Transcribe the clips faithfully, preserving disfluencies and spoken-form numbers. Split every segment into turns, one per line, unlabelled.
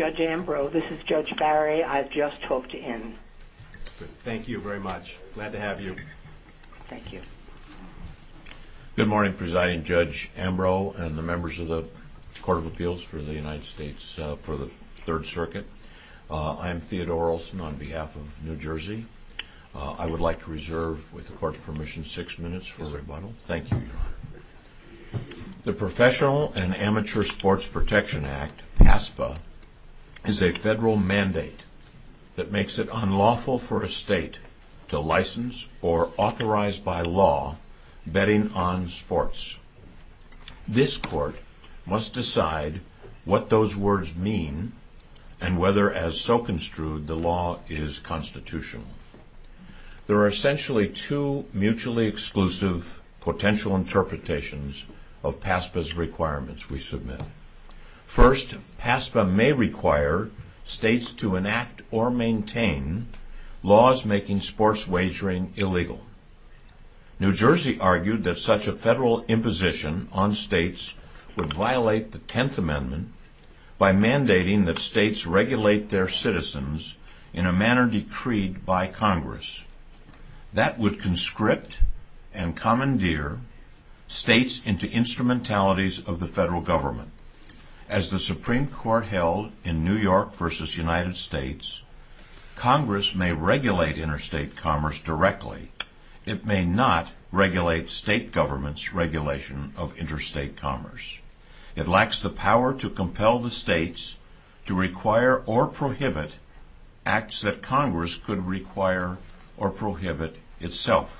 Judge Ambrose. This is Judge Barry. I've just hooked in.
Thank you very much. Glad to have you.
Thank you.
Good morning, Presiding Judge Ambrose and the members of the Court of Appeals for the United States uh, for the Third Circuit. Uh, I am Theodore Olson on behalf of New Jersey. Uh, I would like to reserve, with the Court's permission, six minutes for yes, rebuttal. Thank you, Your Honor. The Professional and Amateur Sports Protection Act, PASPA, is a federal mandate that makes it unlawful for a state to license or authorize by law betting on sports. This Court must decide what those words mean and whether, as so construed, the law is constitutional. There are essentially two mutually exclusive potential interpretations of PASPA's requirements we submit. First, PASPA may require states to enact or maintain laws making sports wagering illegal. New Jersey argued that such a federal imposition on states would violate the tenth Amendment by mandating that states regulate their citizens in a manner decreed by Congress. That would conscript and commandeer states into instrumentalities of the federal government. As the Supreme Court held in New York versus United States, Congress may regulate interstate commerce directly. It may not regulate state governments' regulation of interstate commerce. It lacks the power to compel the states to require or prohibit acts that Congress could require or prohibit itself.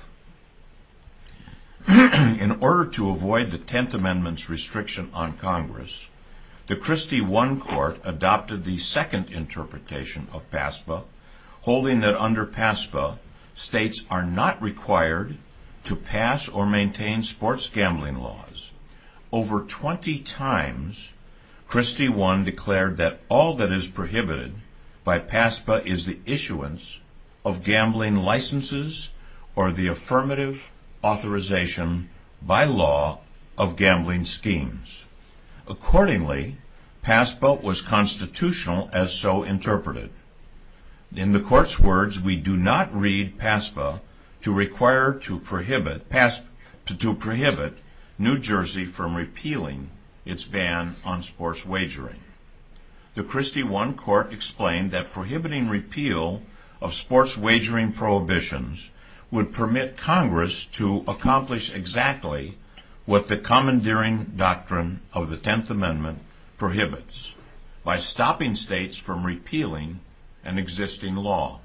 In order to avoid the tenth Amendment's restriction on Congress, the Christie one Court adopted the second interpretation of PASPA, holding that under PASPA, states are not required to pass or maintain sports gambling laws. Over twenty times, Christie one declared that all that is prohibited by PASPA is the issuance of gambling licenses or the affirmative authorization by law of gambling schemes. Accordingly, PASPA was constitutional as so interpreted. In the Court's words, we do not read PASPA to require to prohibit PASPA, to prohibit New Jersey from repealing its ban on sports wagering. The Christie one Court explained that prohibiting repeal of sports wagering prohibitions would permit Congress to accomplish exactly what the commandeering doctrine of the tenth Amendment prohibits, by stopping states from repealing an existing law.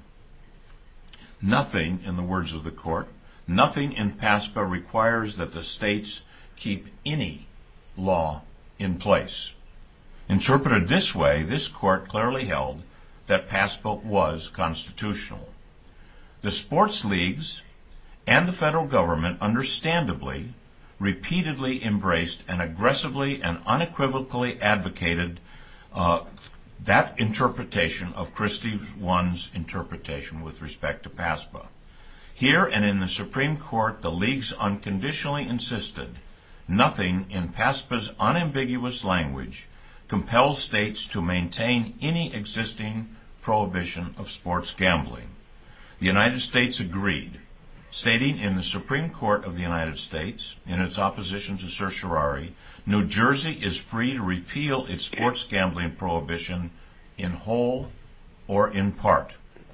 Nothing, in the words of the Court, nothing in PASPA requires that the states keep any law in place. Interpreted this way, this Court clearly held that PASPA was constitutional. The sports leagues and the federal government understandably repeatedly embraced and aggressively and unequivocally advocated uh, that interpretation of Christie one's interpretation with respect to PASPA. Here and in the Supreme Court, the leagues unconditionally insisted nothing in PASPA's unambiguous language compels states to maintain any existing prohibition of sports gambling. The United States agreed, stating in the Supreme Court of the United States, in its opposition to certiorari, New Jersey is free to repeal its sports gambling prohibition in whole or in part.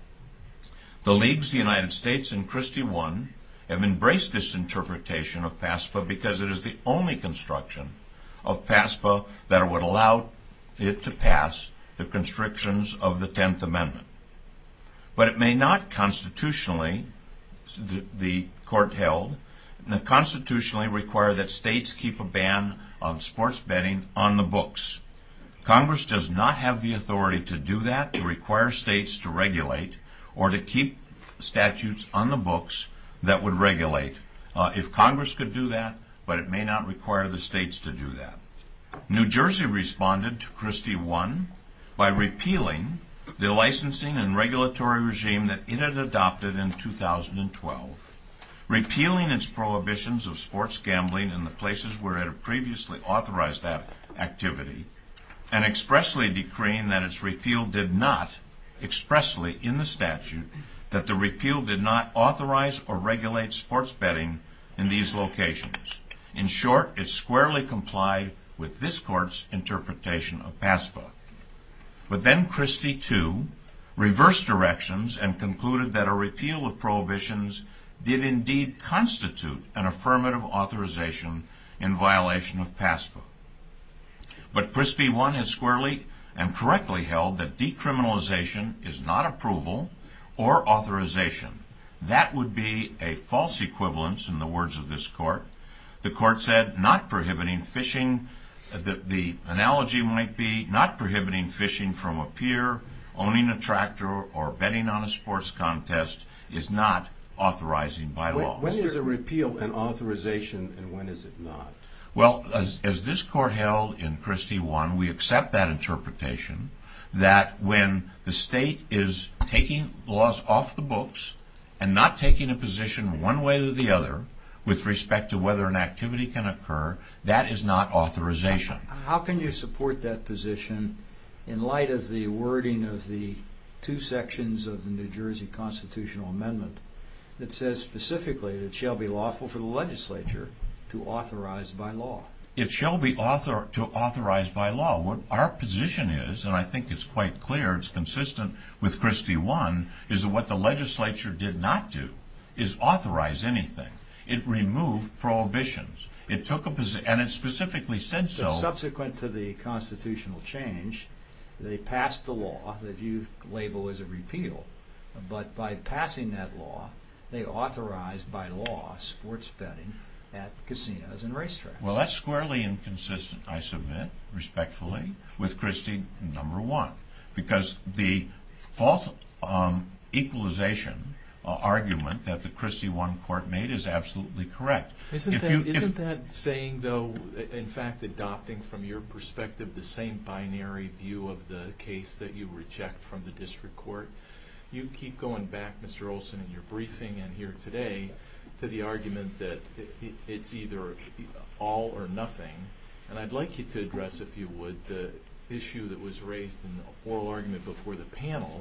The leagues, the United States, and Christie one have embraced this interpretation of PASPA because it is the only construction of PASPA that would allow it to pass the constrictions of the tenth Amendment. But it may not constitutionally, the, the Court held, constitutionally require that states keep a ban on sports betting on the books. Congress does not have the authority to do that, to require states to regulate, or to keep statutes on the books that would regulate. Uh, if Congress could do that, but it may not require the states to do that. New Jersey responded to Christie one by repealing the licensing and regulatory regime that it had adopted in two thousand twelve, repealing its prohibitions of sports gambling in the places where it had previously authorized that activity, and expressly decreeing that its repeal did not, expressly in the statute, that the repeal did not authorize or regulate sports betting in these locations. In short, it squarely complied with this court's interpretation of PASPA. But then Christie, too, reversed directions and concluded that a repeal of prohibitions did indeed constitute an affirmative authorization in violation of PASPA. But Christie one has squarely and correctly held that decriminalization is not approval or authorization. That would be a false equivalence, in the words of this court. The court said not prohibiting fishing, the, the analogy might be not prohibiting fishing from a pier, owning a tractor, or betting on a sports contest is not authorizing by
When,
law.
when is a repeal an authorization and when is it not?
Well, as, as this court held in Christie one, we accept that interpretation, that when the state is taking laws off the books and not taking a position one way or the other with respect to whether an activity can occur, that is not authorization.
How can you support that position in light of the wording of the two sections of the New Jersey Constitutional Amendment that says specifically that it shall be lawful for the legislature to authorize by law?
It shall be author to authorize by law. What our position is, and I think it's quite clear, it's consistent with Christie one, is that what the legislature did not do is authorize anything. It removed prohibitions. It took a position, and it specifically said so.
But subsequent to the constitutional change, they passed the law that you label as a repeal. But by passing that law, they authorized by law sports betting at casinos and racetracks.
Well, that's squarely inconsistent, I submit, respectfully, with Christie number one, because the false um, equalization uh, argument that the Christie one court made is absolutely correct.
Isn't,
if
that,
you,
isn't
if,
that saying, though, in fact, adopting from your perspective the same binary view of the case that you reject from the district court? You keep going back, Mister Olson, in your briefing and here today, to the argument that it's either all or nothing. And I'd like you to address, if you would, the issue that was raised in the oral argument before the panel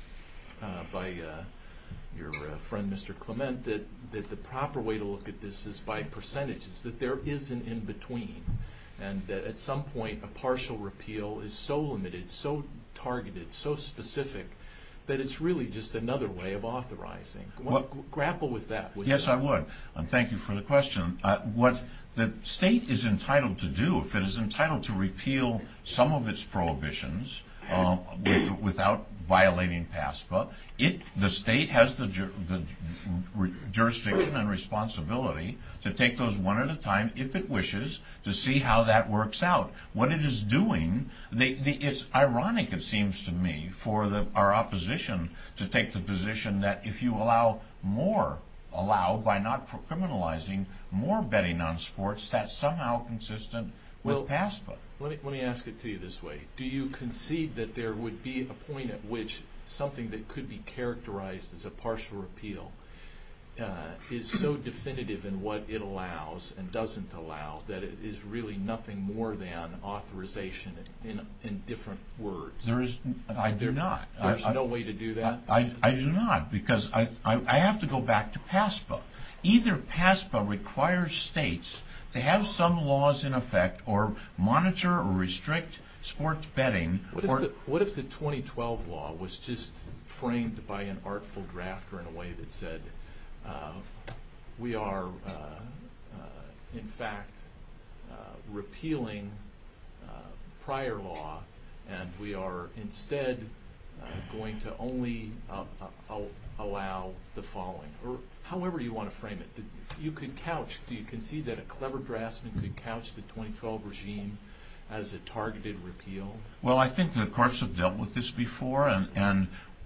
uh, by uh, your uh, friend, Mister Clement, that, that the proper way to look at this is by percentages, that there is an in-between, and that at some point a partial repeal is so limited, so targeted, so specific, that it's really just another way of authorizing.
Well,
grapple with that. Would
yes,
you?
I would. And thank you for the question. Uh, what the state is entitled to do, if it is entitled to repeal some of its prohibitions uh, with, without violating PASPA, it, the state has the, ju the re jurisdiction and responsibility to take those one at a time, if it wishes, to see how that works out. What it is doing, they, the, it's ironic, it seems to me, for the, our opposition to take the position that if you allow more, allow by not criminalizing more betting on sports, that's somehow consistent with
well,
PASPA.
Let me, let me ask it to you this way. Do you concede that there would be a point at which something that could be characterized as a partial repeal uh, is so definitive in what it allows and doesn't allow that it is really nothing more than authorization in, in different words?
There is, I do
there,
not.
There's
I,
no way to do that?
I, I, I do not, because I, I, I have to go back to PASPA. Either PASPA requires states to have some laws in effect or monitor or restrict sports betting.
What if, the, what if the twenty twelve law was just framed by an artful drafter in a way that said, uh, we are, uh, uh, in fact, uh, repealing uh, prior law, and we are instead uh, going to only uh, uh, allow the following, or however you want to frame it. You could couch, do you concede that a clever draftsman could couch the twenty twelve regime as a targeted repeal?
Well, I think the courts have dealt with this before, and, and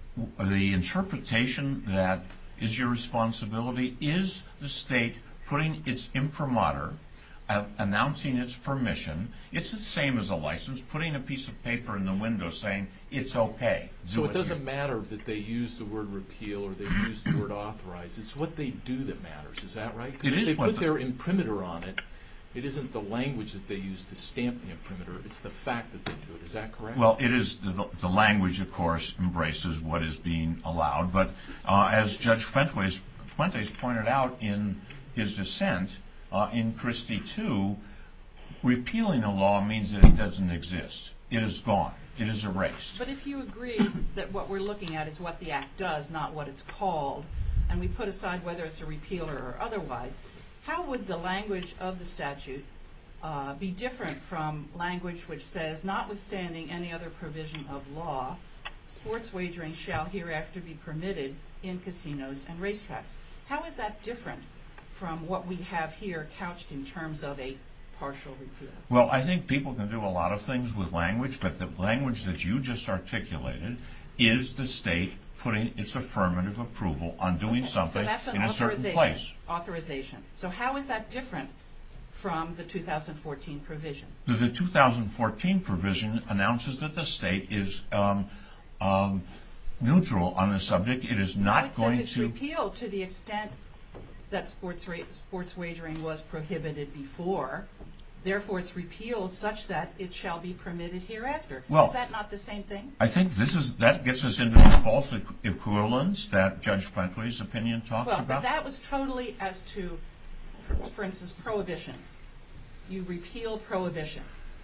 the interpretation that is your responsibility is the state putting its imprimatur, uh, announcing its permission. It's the same as a license, putting a piece of paper in the window saying it's okay.
So it
it
doesn't
here.
matter that they use the word repeal or they use the word authorize. It's what they do that matters. Is that right?
It
Because if
is
they
what
put
the-
their imprimatur on it, It isn't the language that they use to stamp the imprimatur, it's the fact that they do it. Is that correct?
Well, it is the, the language, of course, embraces what is being allowed. But uh, as Judge Fuentes, Fuentes pointed out in his dissent, uh, in Christie two, repealing a law means that it doesn't exist. It is gone. It is erased.
But if you agree that what we're looking at is what the act does, not what it's called, and we put aside whether it's a repealer or otherwise, how would the language of the statute uh, be different from language which says, notwithstanding any other provision of law, sports wagering shall hereafter be permitted in casinos and racetracks? How is that different from what we have here couched in terms of a partial repeal?
Well, I think people can do a lot of things with language, but the language that you just articulated is the state putting its affirmative approval on doing
Okay.
something
so that's an
in a certain
authorization.
place.
Authorization. So how is that different from the two thousand fourteen provision?
The, the two thousand fourteen provision announces that the state is um, um, neutral on the subject. It is not
it
going
says it's
to.
repealed to the extent that sports ra- sports wagering was prohibited before. Therefore, it's repealed such that it shall be permitted hereafter.
Well,
is that not the same thing?
I think this is that gets us into the false equivalence that Judge Fuentes' opinion talks
Well,
about.
but that was totally as to, for, for instance, prohibition. You repeal prohibition.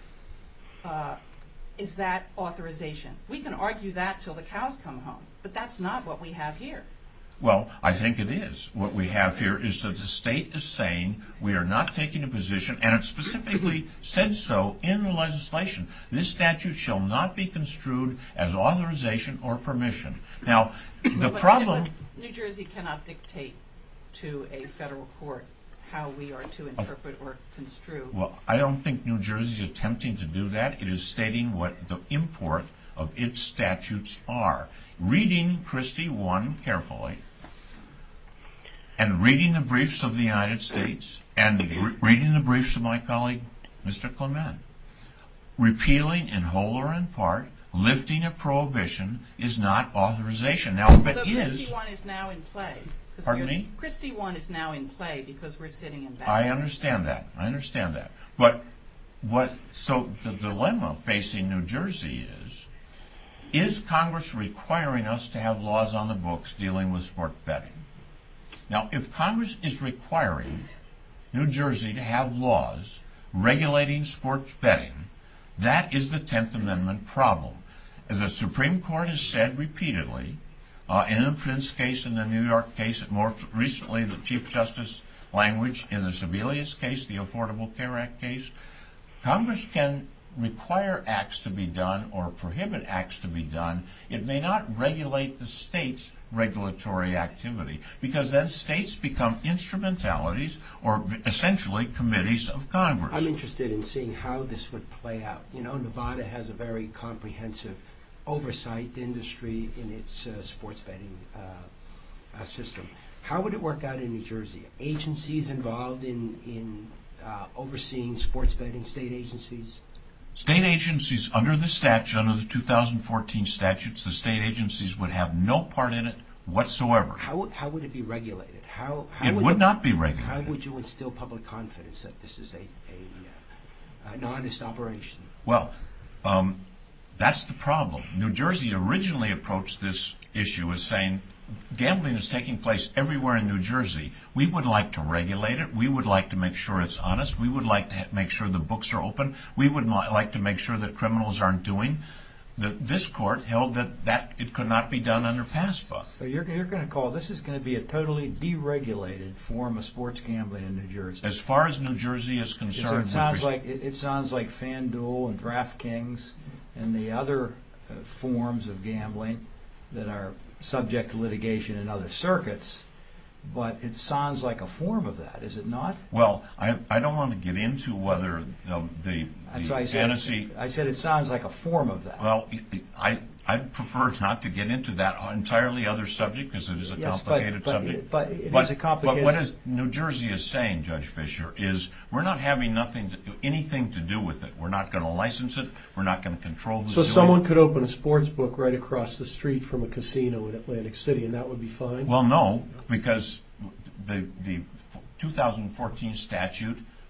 Uh, is that authorization? We can argue that till the cows come home, but that's not what we have here.
Well, I think it is. What we have here is that the state is saying we are not taking a position, and it specifically said so in the legislation. This statute shall not be construed as authorization or permission. Now, the
But-
problem...
but New Jersey cannot dictate to a federal court how we are to interpret or construe.
Well, I don't think New Jersey is attempting to do that. It is stating what the import of its statutes are. Reading Christie one carefully, and reading the briefs of the United States, and re- reading the briefs of my colleague, Mister Clement, repealing in whole or in part, lifting a prohibition is not authorization. Now, if it
Although
is...
Christie one is now in play. 'cause
Pardon
we're s-
me?
Christie one is now in play because we're sitting in back.
I understand that. I understand that. But what, so the dilemma facing New Jersey is, is Congress requiring us to have laws on the books dealing with sport betting? Now, if Congress is requiring New Jersey to have laws regulating sports betting, that is the tenth Amendment problem. As the Supreme Court has said repeatedly, uh, in the Prince case, in the New York case, more recently the Chief Justice language in the Sebelius case, the Affordable Care Act case, Congress can require acts to be done or prohibit acts to be done. It may not regulate the state's regulatory activity, because then states become instrumentalities or essentially committees of Congress.
I'm interested in seeing how this would play out. You know, Nevada has a very comprehensive oversight industry in its uh, sports betting uh, uh, system. How would it work out in New Jersey? Agencies involved in, in uh, overseeing sports betting, state agencies?
State agencies under the statute, under the two thousand fourteen statutes, the state agencies would have no part in it whatsoever.
How, how would it be regulated? How, how
It
would
would
the-
not be
How
regulated.
would you instill public confidence that this is a, a, uh, an honest operation?
Well, um, that's the problem. New Jersey originally approached this issue as saying, gambling is taking place everywhere in New Jersey. We would like to regulate it. We would like to make sure it's honest. We would like to ha- make sure the books are open. We would li- like to make sure that criminals aren't doing. The, this court held that, that it could not be done under PASPA.
So you're, you're going to call, this is going to be a totally deregulated form of sports gambling in New Jersey.
As far as New Jersey is
So
concerned,
it
with
sounds
res-
like, it, it sounds like FanDuel and DraftKings and the other uh, forms of gambling that are subject to litigation in other circuits, but it sounds like a form of that, is it not?
well, I, I don't want to get into whether the, the,
That's
the
why I said,
fantasy.
I said it sounds like a form of that.
Well, I I'd prefer not to get into that entirely other subject because it is a
Yes, but-
complicated
but-
subject.
but it is
but,
a complicated-
But what is New Jersey is saying, Judge Fisher, is we're not having nothing to do, anything to do with it. We're not going to license it. We're not going to control who's
So
doing
someone
it.
could open a sports book right across the street from a casino in Atlantic City, and that would be fine?
Well, no, because the the two thousand fourteen statute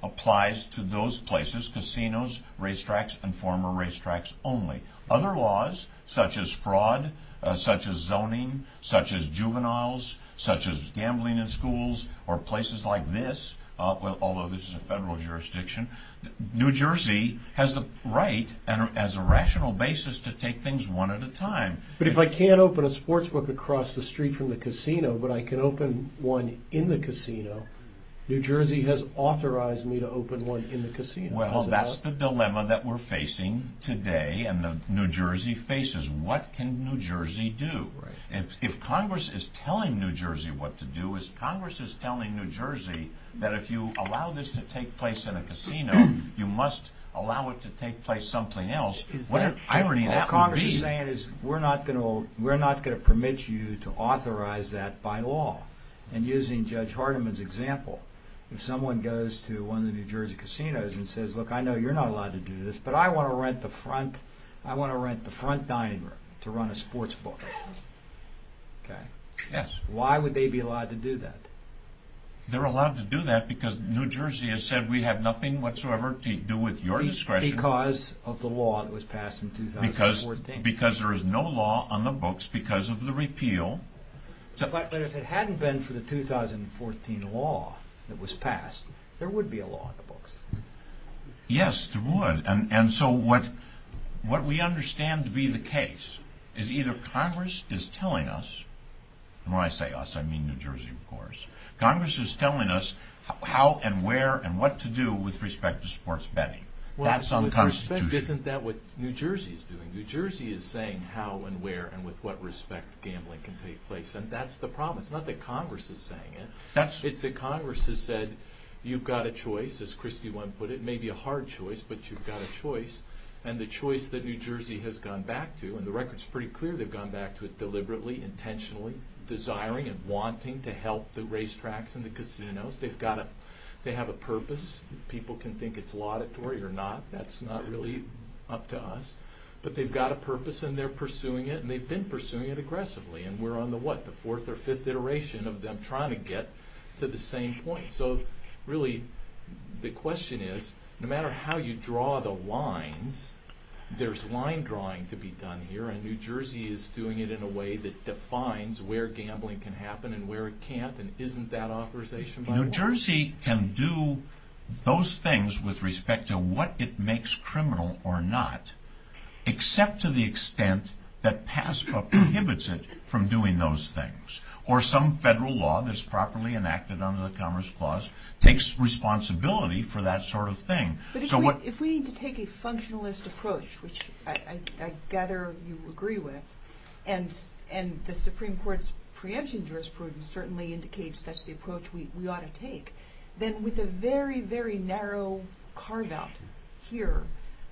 applies to those places, casinos, racetracks, and former racetracks only. Other laws, such as fraud, uh, such as zoning, such as juveniles, such as gambling in schools, or places like this, uh, well, although this is a federal jurisdiction, New Jersey has the right and as a rational basis to take things one at a time.
But if I can't open a sports book across the street from the casino, but I can open one in the casino, New Jersey has authorized me to open one in the casino.
Well, that's the dilemma that we're facing today, and the New Jersey faces. What can New Jersey do?
Right.
If, if Congress is telling New Jersey what to do, is Congress is telling New Jersey that if you allow this to take place in a casino, you must allow it to take place someplace else.
Is
what
that,
an irony
all
that
Congress
would be.
is saying is we're not going to we're not going to permit you to authorize that by law. And using Judge Hardiman's example, if someone goes to one of the New Jersey casinos and says, "Look, I know you're not allowed to do this, but I want to rent the front, I want to rent the front dining room to run a sports book." Okay.
Yes.
Why would they be allowed to do that?
They're allowed to do that because New Jersey has said we have nothing whatsoever to do with your
Be-
discretion.
Because of the law that was passed in two thousand fourteen.
Because, because there is no law on the books because of the repeal. To,
But, but if it hadn't been for the two thousand fourteen law that was passed, there would be a law in the books.
yes, there would. And, and so what, what we understand to be the case is either Congress is telling us, and when I say us, I mean New Jersey, of course, Congress is telling us how and where and what to do with respect to sports betting.
Well,
That's
with
unconstitutional.
respect, isn't that what New Jersey is doing? New Jersey is saying how and where and with what respect gambling can take place, and that's the problem. It's not that Congress is saying it.
That's
It's that Congress has said, you've got a choice, as Christy one put it, maybe a hard choice, but you've got a choice. And the choice that New Jersey has gone back to, and the record's pretty clear, they've gone back to it deliberately, intentionally, desiring and wanting to help the racetracks and the casinos. They've got a, they have a purpose. People can think it's laudatory or not. That's not really up to us. But they've got a purpose and they're pursuing it, and they've been pursuing it aggressively. And we're on the what, the fourth or fifth iteration of them trying to get to the same point. So really, the question is, no matter how you draw the lines, there's line drawing to be done here, and New Jersey is doing it in a way that defines where gambling can happen and where it can't, and isn't that authorization by law?
New Jersey can do those things with respect to what it makes criminal or not, except to the extent that PASPA prohibits it from doing those things, or some federal law that's properly enacted under the Commerce Clause takes responsibility for that sort of thing.
But if,
so
we,
what,
if we need to take a functionalist approach, which I, I, I gather you agree with, and and the Supreme Court's preemption jurisprudence certainly indicates that's the approach we, we ought to take, then with a very, very narrow carve-out here,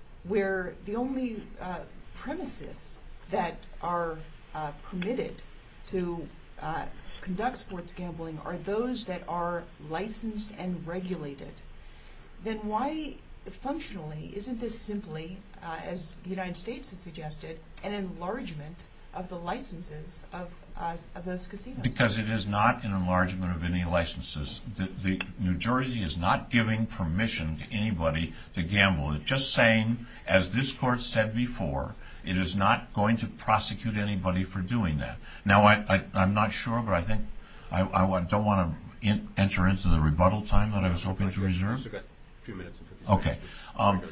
where the only uh, premises that are uh, permitted to uh, conduct sports gambling are those that are licensed and regulated, then why, functionally, isn't this simply, uh, as the United States has suggested, an enlargement of the licenses of, uh, of those casinos?
because it is not an enlargement of any licenses. The, the New Jersey is not giving permission to anybody to gamble. It's just saying, as this court said before, it is not going to prosecute anybody for doing that. Now, I, I, I'm not sure, but I think I, I don't want to in, enter into the rebuttal time that I was hoping to reserve.
We've got a few minutes and fifty seconds.
Okay. Um,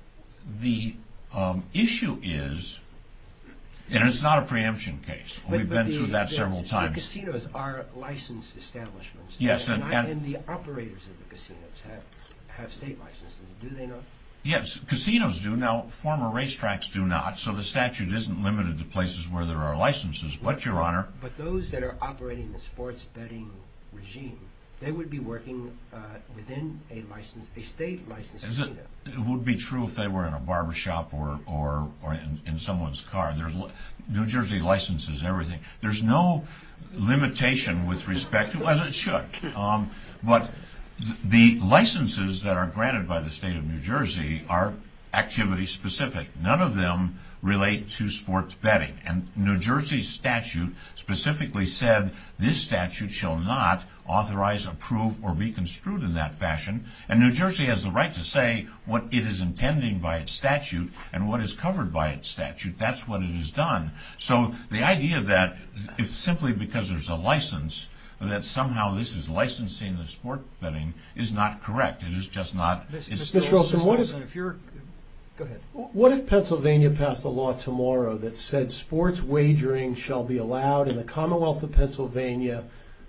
the um, issue is, and it's not a preemption case.
But-
We've
but
been
the-
through that
the-
several times.
The casinos are licensed establishments.
Yes,
and,
and-
I-
and-
and the operators of the casinos have, have state licenses, do they not?
Yes, casinos do. Now, former racetracks do not, so the statute isn't limited to places where there are licenses. But, Your Honor,
But those that are operating the sports betting regime, they would be working uh, within a license, a state licensed
is it,
casino.
it would be true if they were in a barber shop or, or, or in, in someone's car. There's li- New Jersey licenses everything. There's no limitation with respect to, as it should. Um, but th- the licenses that are granted by the state of New Jersey are activity specific. None of them relate to sports betting. And New Jersey's statute specifically said this statute shall not authorize, approve, or be construed in that fashion. And New Jersey has the right to say what it is intending by its statute and what is covered by its statute. That's what it has done. So the idea that if simply because there's a license that somehow this is licensing the sport betting is not correct. It is just not. It's,
Mister Olson, what if,
if you're, go ahead.
What if Pennsylvania passed a law tomorrow that said sports wagering shall be allowed in the Commonwealth of Pennsylvania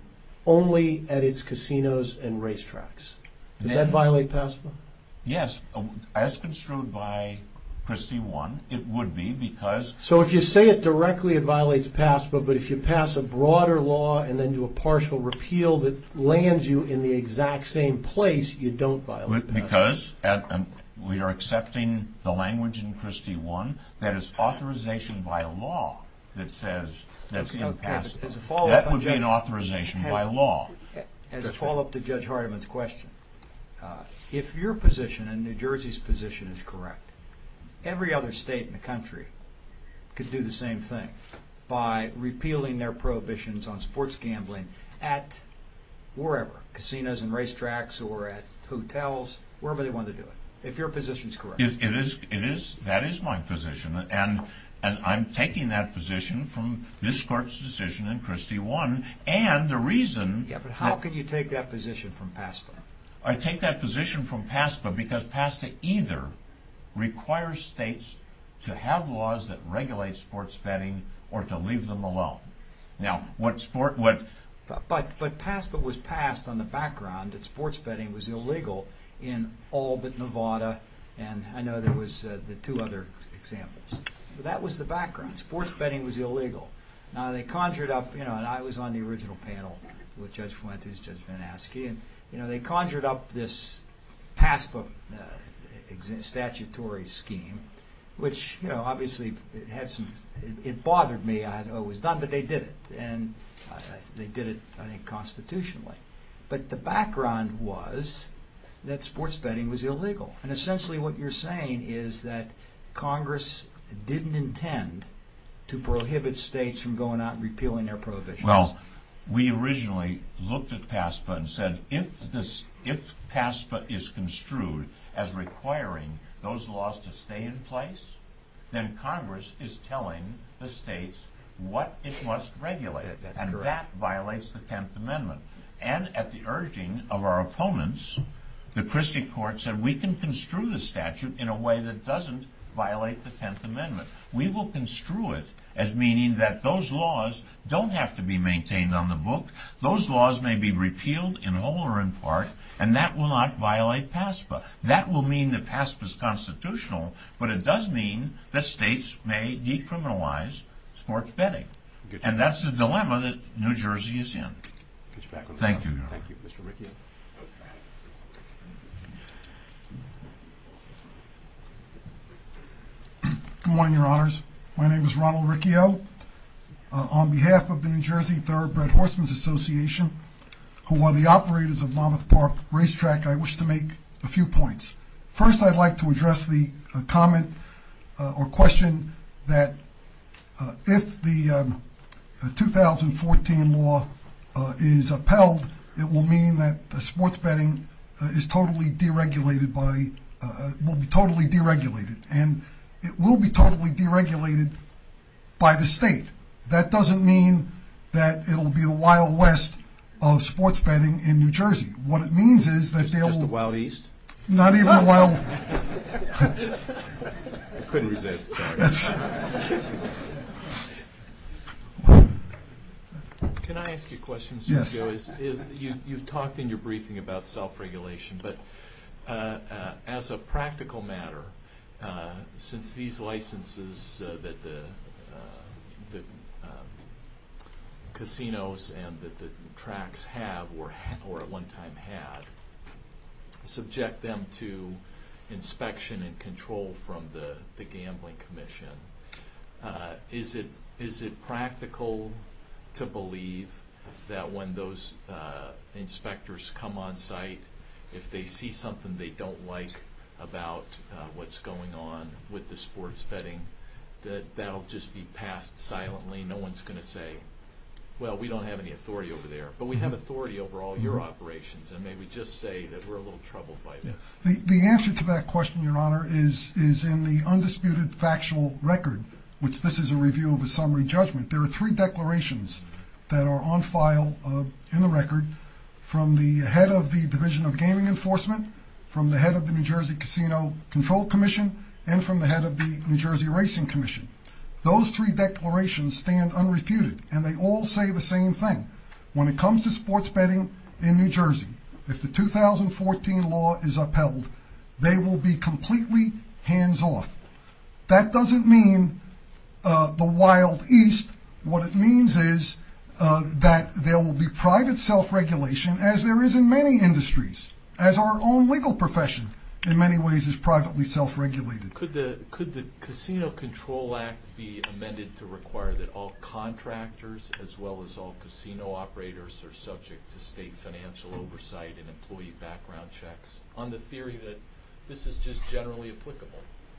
only at its casinos and racetracks? Does
Then,
that violate PASPA?
Yes, as construed by Christie one, it would be, because...
So if you say it directly, it violates PASPA, but if you pass a broader law and then do a partial repeal that lands you in the exact same place, you don't violate PASPA.
Because at, um, we are accepting the language in Christie one that is authorization by law that says that's
Okay,
in
okay,
PASPA.
but as a follow-up
That
on
would be
Judge-
an authorization
has-
by law.
As a follow-up to Judge Hardiman's question, uh, if your position and New Jersey's position is correct, every other state in the country could do the same thing by repealing their prohibitions on sports gambling at wherever, casinos and racetracks or at hotels, wherever they want to do it, if your position is correct.
It, it is. It is. That is my position, and and I'm taking that position from this court's decision in Christie one, and the reason.
Yeah, but how can you take that position from PASPA?
I take that position from PASPA because PASPA either requires states to have laws that regulate sports betting or to leave them alone. Now, what sport, what...
But, but, but PASPA was passed on the background that sports betting was illegal in all but Nevada, and I know there was uh, the two other examples. But that was the background. Sports betting was illegal. Now, they conjured up, you know, and I was on the original panel with Judge Fuentes, Judge Van Aske, and, you know, they conjured up this PASPA uh, statutory scheme, which, you know, obviously it had some, it, it bothered me how it was done, but they did it, and uh, they did it, I think, constitutionally. But the background was that sports betting was illegal, and essentially what you're saying is that Congress didn't intend to prohibit states from going out and repealing their prohibitions.
Well, we originally looked at PASPA and said if this, if PASPA is construed as requiring those laws to stay in place, then Congress is telling the states what it must regulate.
That, that's
and
correct.
That violates the tenth Amendment. And at the urging of our opponents, the Christie Court said we can construe the statute in a way that doesn't violate the tenth Amendment. We will construe it as meaning that those laws don't have to be maintained on the book. Those laws may be repealed in whole or in part, and that will not violate PASPA. That will mean that PASPA is constitutional, but it does mean that states may decriminalize sports betting. And that's the dilemma that New Jersey is in.
Get you back on the
Thank
top.
you.
Thank you. Mister Riccio.
Good morning, Your Honors. My name is Ronald Riccio. Uh, on behalf of the New Jersey Thoroughbred Horsemen's Association, who are the operators of Monmouth Park Racetrack, I wish to make a few points. First, I'd like to address the uh, comment uh, or question that uh, if the um, uh, two thousand fourteen law uh, is upheld, it will mean that the sports betting uh, is totally deregulated by, uh, will be totally deregulated. And it will be totally deregulated by the state. That doesn't mean that it'll be the Wild West of sports betting in New Jersey. What it means is that there
Just
will...
the Wild East?
Not even the Wild...
I couldn't resist. Sorry.
That's...
Can I ask you a question,
Yes.
Sergio? Is, is, you, you've talked in your briefing about self-regulation, but uh, uh, as a practical matter, uh, since these licenses uh, that the, uh, the um, casinos and that the tracks have or, ha- or at one time had, subject them to inspection and control from the, the Gambling Commission, uh, is it is it practical to believe that when those uh, inspectors come on site, if they see something they don't like about uh, what's going on with the sports betting, that that'll just be passed silently. No one's going to say, well, we don't have any authority over there, but we have authority over all your operations, and may we just say that we're a little troubled by this?
The, the answer to that question, Your Honor, is, is in the undisputed factual record, which this is a review of a summary judgment. There are three declarations that are on file uh, in the record from the head of the Division of Gaming Enforcement, from the head of the New Jersey Casino Control Commission, and from the head of the New Jersey Racing Commission. Those three declarations stand unrefuted, and they all say the same thing. When it comes to sports betting in New Jersey, if the two thousand fourteen law is upheld, they will be completely hands-off. That doesn't mean uh, the Wild East. What it means is uh, that there will be private self-regulation, as there is in many industries, as our own legal profession in many ways is privately self-regulated.
Could the could the Casino Control Act be amended to require that all contractors as well as all casino operators are subject to state financial oversight and employee background checks, on the theory that this is just generally applicable?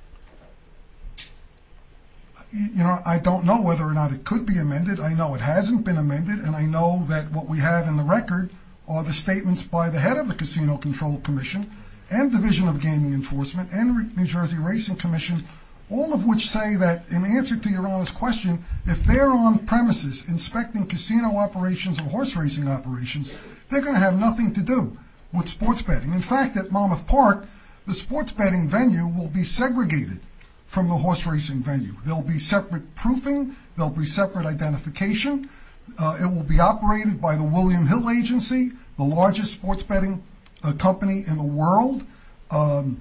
You know, I don't know whether or not it could be amended. I know it hasn't been amended, and I know that what we have in the record are the statements by the head of the Casino Control Commission and Division of Gaming Enforcement and New Jersey Racing Commission, all of which say that, in answer to Your Honor's question, if they're on premises inspecting casino operations or horse racing operations, they're going to have nothing to do with sports betting. In fact, at Monmouth Park, the sports betting venue will be segregated from the horse racing venue. There'll be separate proofing, there'll be separate identification. Uh, it will be operated by the William Hill Agency, the largest sports betting uh, company in the world. Um,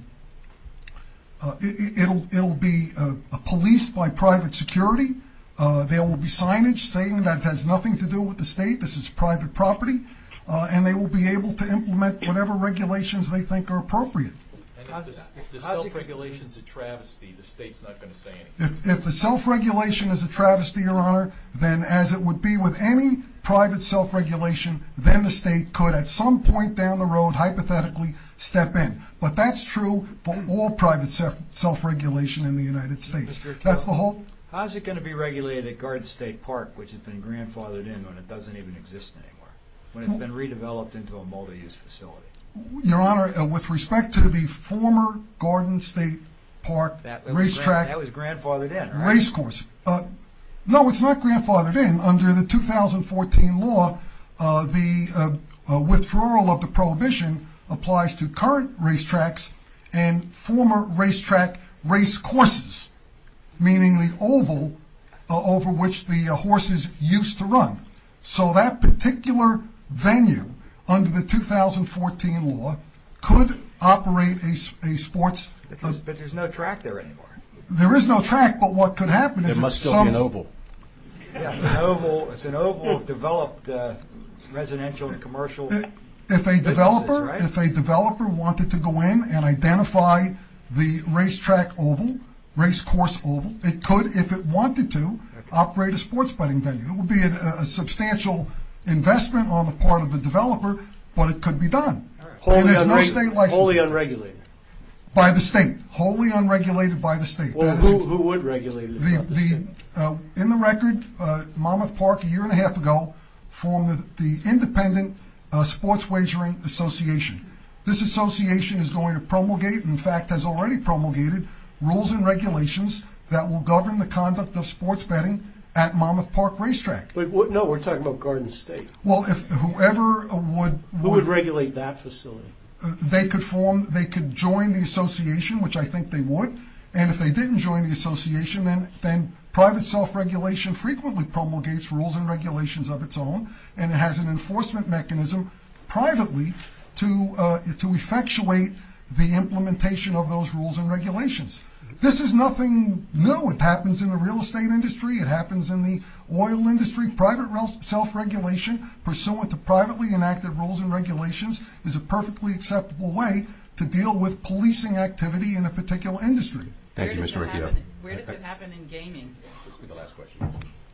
uh, it, it'll it'll be uh, policed by private security. Uh, there will be signage saying that it has nothing to do with the state. This is private property, uh, and they will be able to implement whatever regulations they think are appropriate.
And if the, if the self-regulation's a travesty, the state's not going to say anything.
If, if the self-regulation is a travesty, Your Honor, then as it would be with any private self-regulation, then the state could at some point down the road hypothetically step in. But that's true for all private self- self-regulation in the United States. That's the whole...
How's it going to be regulated at Garden State Park, which has been grandfathered in when it doesn't even exist anymore, when it's been redeveloped into a multi-use facility?
Your Honor, uh, with respect to the former Garden State Park
That, that was
racetrack...
Gran- that was grandfathered in, right?
Race course. Uh, no, it's not grandfathered in. Under the two thousand fourteen law, uh, the uh, uh, withdrawal of the prohibition applies to current racetracks and former racetrack race courses, meaning the oval uh, over which the uh, horses used to run. So that particular venue under the two thousand fourteen law could operate a, a sports...
But there's, uh, but there's no track there anymore.
There is no track, but what could happen is...
There must still
some,
be an oval.
Yeah, it's an oval, it's an oval of developed uh, residential and commercial...
If a developer,
right?
if a developer wanted to go in and identify the racetrack oval, race course oval, it could, if it wanted to, okay. operate a sports betting venue. It would be a, a substantial investment on the part of the developer, but it could be done.
Wholly,
and there's no
unreg-
state license.
wholly unregulated.
By the state. Wholly unregulated by the state.
Well,
that
who,
is,
who would regulate it?
the,
Not the
the,
state?
uh, in the record, uh, Monmouth Park a year and a half ago formed the, the Independent uh, Sports Wagering Association. This association is going to promulgate, in fact has already promulgated, rules and regulations that will govern the conduct of sports betting at Monmouth Park Racetrack.
But what, no, we're talking about Garden State.
Well, if whoever would...
Who would regulate that facility?
Uh, they could form, they could join the association, which I think they would, and if they didn't join the association, then, then private self-regulation frequently promulgates rules and regulations of its own, and it has an enforcement mechanism privately to, uh, to effectuate the implementation of those rules and regulations. This is nothing new. It happens in the real estate industry. It happens in the oil industry. Private self-regulation pursuant to privately enacted rules and regulations is a perfectly acceptable way to deal with policing activity in a particular industry.
Thank
Where
you,
does
Mister
it
Riccio.
happen- Where does it happen in gaming?
This will be the last question.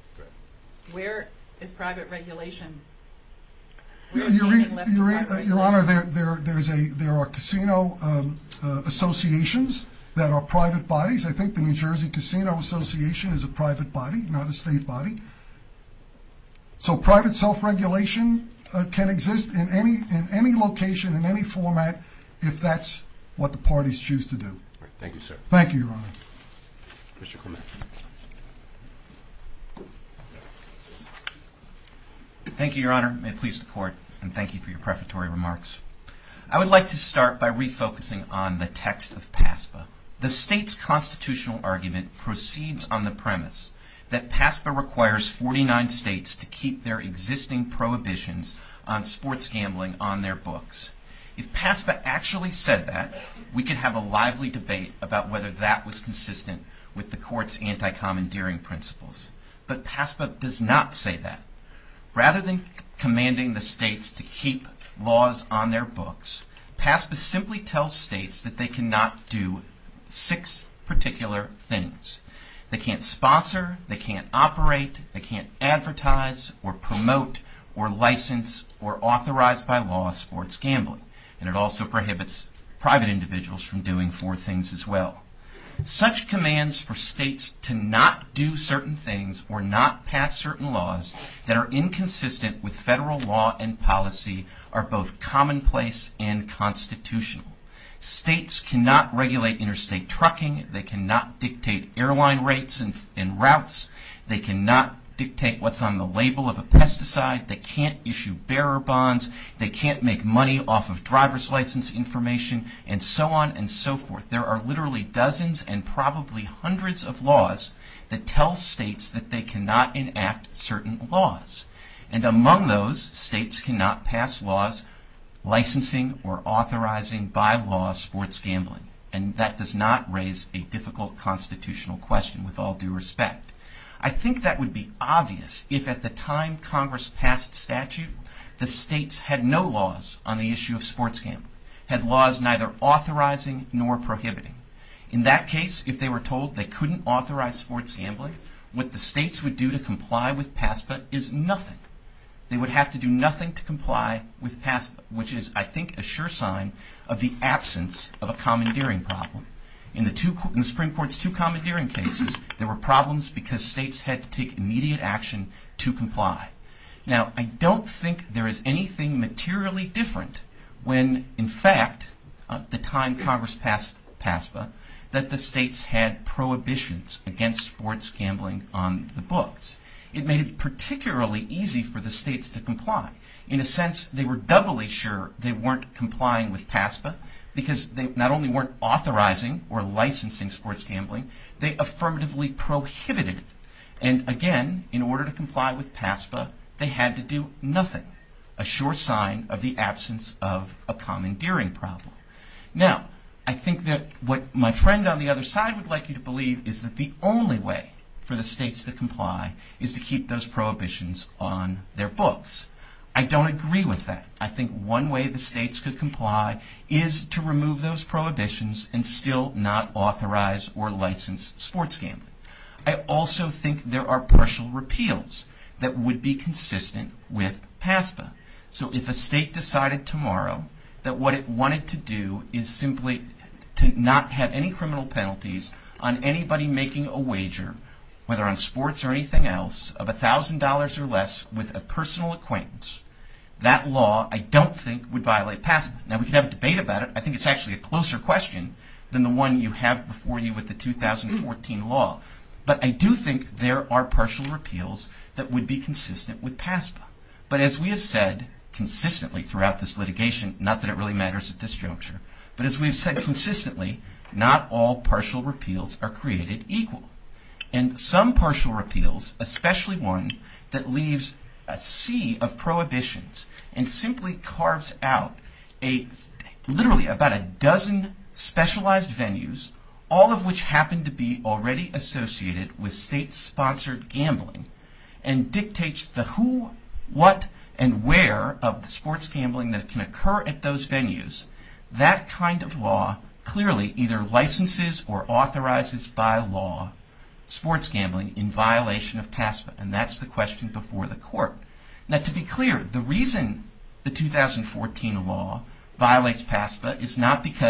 Where is private regulation? Where
Your,
is
your,
gaming left to
your,
private
uh, Your Honor,
regulation?
there, there, there's a, there are casino um, uh, associations that are private bodies. I think the New Jersey Casino Association is a private body, not a state body. So private self-regulation uh, can exist in any in any location, in any format, if that's what the parties choose to do.
All right, thank you, sir.
Thank you, Your Honor.
Mister Clement.
Thank you, Your Honor. May it please the Court, and thank you for your prefatory remarks. I would like to start by refocusing on the text of PASPA. The state's constitutional argument proceeds on the premise that PASPA requires forty-nine states to keep their existing prohibitions on sports gambling on their books. If PASPA actually said that, we could have a lively debate about whether that was consistent with the Court's anti-commandeering principles. But PASPA does not say that. Rather than commanding the states to keep laws on their books, PASPA simply tells states that they cannot do six particular things. They can't sponsor, they can't operate, they can't advertise or promote or license or authorize by law sports gambling. And it also prohibits private individuals from doing four things as well. Such commands for states to not do certain things or not pass certain laws that are inconsistent with federal law and policy are both commonplace and constitutional. States cannot regulate interstate trucking. They cannot dictate airline rates and, and routes. They cannot dictate what's on the label of a pesticide. They can't issue bearer bonds. They can't make money off of driver's license information, and so on and so forth. There are literally dozens and probably hundreds of laws that tell states that they cannot enact certain laws. And among those, states cannot pass laws licensing or authorizing by law sports gambling. And that does not raise a difficult constitutional question, with all due respect. I think that would be obvious if at the time Congress passed statute, the states had no laws on the issue of sports gambling, had laws neither authorizing nor prohibiting. In that case, if they were told they couldn't authorize sports gambling, what the states would do to comply with PASPA is nothing. They would have to do nothing to comply with PASPA, which is, I think, a sure sign of the absence of a commandeering problem. In the, two, in the Supreme Court's two commandeering cases, there were problems because states had to take immediate action to comply. Now, I don't think there is anything materially different when, in fact, at the time Congress passed PASPA, that the states had prohibitions against sports gambling on the books. It made it particularly easy for the states to comply. In a sense, they were doubly sure they weren't complying with PASPA because they not only weren't authorizing or licensing sports gambling, they affirmatively prohibited it. And again, in order to comply with PASPA, they had to do nothing, a sure sign of the absence of a commandeering problem. Now, I think that what my friend on the other side would like you to believe is that the only way for the states to comply is to keep those prohibitions on their books. I don't agree with that. I think one way the states could comply is to remove those prohibitions and still not authorize or license sports gambling. I also think there are partial repeals that would be consistent with PASPA. So if a state decided tomorrow that what it wanted to do is simply to not have any criminal penalties on anybody making a wager, whether on sports or anything else, of one thousand dollars or less with a personal acquaintance, that law, I don't think, would violate PASPA. Now, we can have a debate about it. I think it's actually a closer question than the one you have before you with the two thousand fourteen law. But I do think there are partial repeals that would be consistent with PASPA. But as we have said consistently throughout this litigation, not that it really matters at this juncture, but as we have said consistently, not all partial repeals are created equal. And some partial repeals, especially one that leaves a sea of prohibitions and simply carves out a literally about a dozen specialized venues, all of which happen to be already associated with state-sponsored gambling, and dictates the who, what, and where of the sports gambling that can occur at those venues, that kind of law clearly either licenses or authorizes by law sports gambling in violation of PASPA, and that's the question before the court. Now, to be clear, the reason the two thousand fourteen law violates PASPA is not because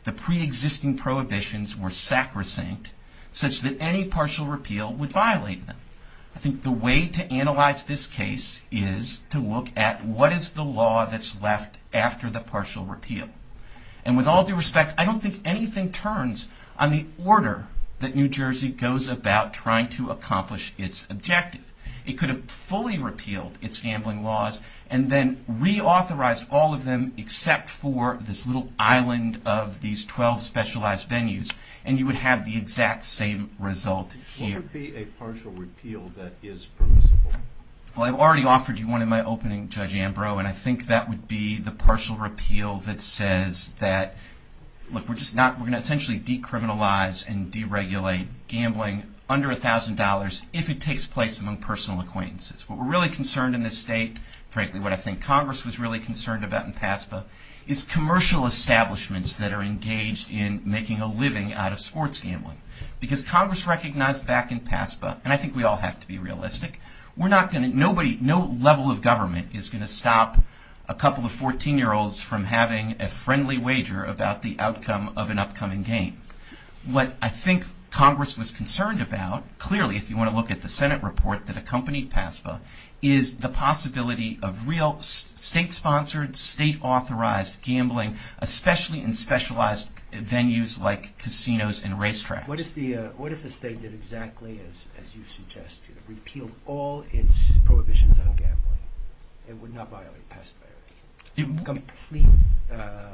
the pre-existing prohibitions were sacrosanct, such that any partial repeal would violate them. I think the way to analyze this case is to look at what is the law that's left after the partial repeal. And with all due respect, I don't think anything turns on the order that New Jersey goes about trying to accomplish its objective. It could have fully repealed its gambling laws and then reauthorized all of them except for this little island of these twelve specialized venues, and you would have the exact same result here.
What would be a partial repeal that is permissible?
Well, I've already offered you one in my opening, Judge Ambrose, and I think that would be the partial repeal that says that, look, we're just not, we're going to essentially decriminalize and deregulate gambling under one thousand dollars if it takes place among personal acquaintances. What we're really concerned in this state, frankly, what I think Congress was really concerned about in PASPA, is commercial establishments that are engaged in making a living out of sports gambling. Because Congress recognized back in PASPA, and I think we all have to be realistic, we're not going to, nobody, no level of government is going to stop a couple of fourteen-year-olds from having a friendly wager about the outcome of an upcoming game. What I think Congress was concerned about, clearly if you want to look at the Senate report that accompanied PASPA, is the possibility of real state-sponsored, state-authorized gambling, especially in specialized venues like casinos and racetracks.
What if the uh, what if the state did exactly as, as you suggested, repealed all its prohibitions on gambling? It would not violate PASPA. It, Complete. Uh,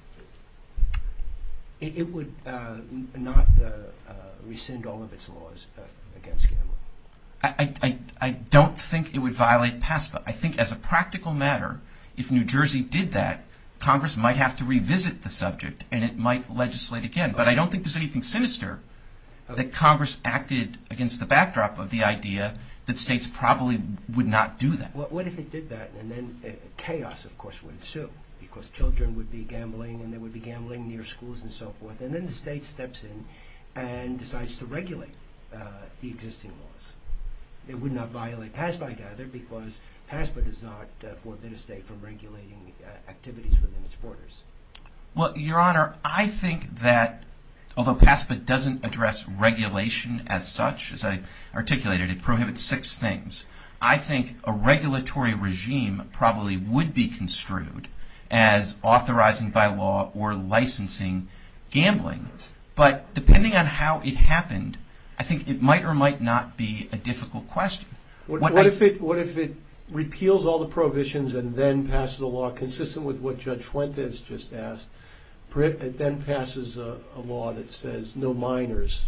it, it would uh, not uh, uh, rescind all of its laws uh, against gambling.
I, I, I don't think it would violate PASPA. I think as a practical matter, if New Jersey did that, Congress might have to revisit the subject and it might legislate again. But I don't think there's anything sinister that Congress acted against the backdrop of the idea that states probably would not do that.
What, what if it did that and then uh, chaos, of course, would ensue? Because children would be gambling and they would be gambling near schools and so forth. And then the state steps in and decides to regulate uh, the existing laws. It would not violate PASPA, I gather, because PASPA does not uh, forbid a state from regulating uh, activities within its borders.
Well, Your Honor, I think that although PASPA doesn't address regulation as such, as I articulated, it prohibits six things. I think a regulatory regime probably would be construed as authorizing by law or licensing gambling. But depending on how it happened, I think it might or might not be a difficult question.
What,
What
what
I-
if it what if it repeals all the prohibitions and then passes a law consistent with what Judge Fuentes just asked? It then passes a, a law that says no minors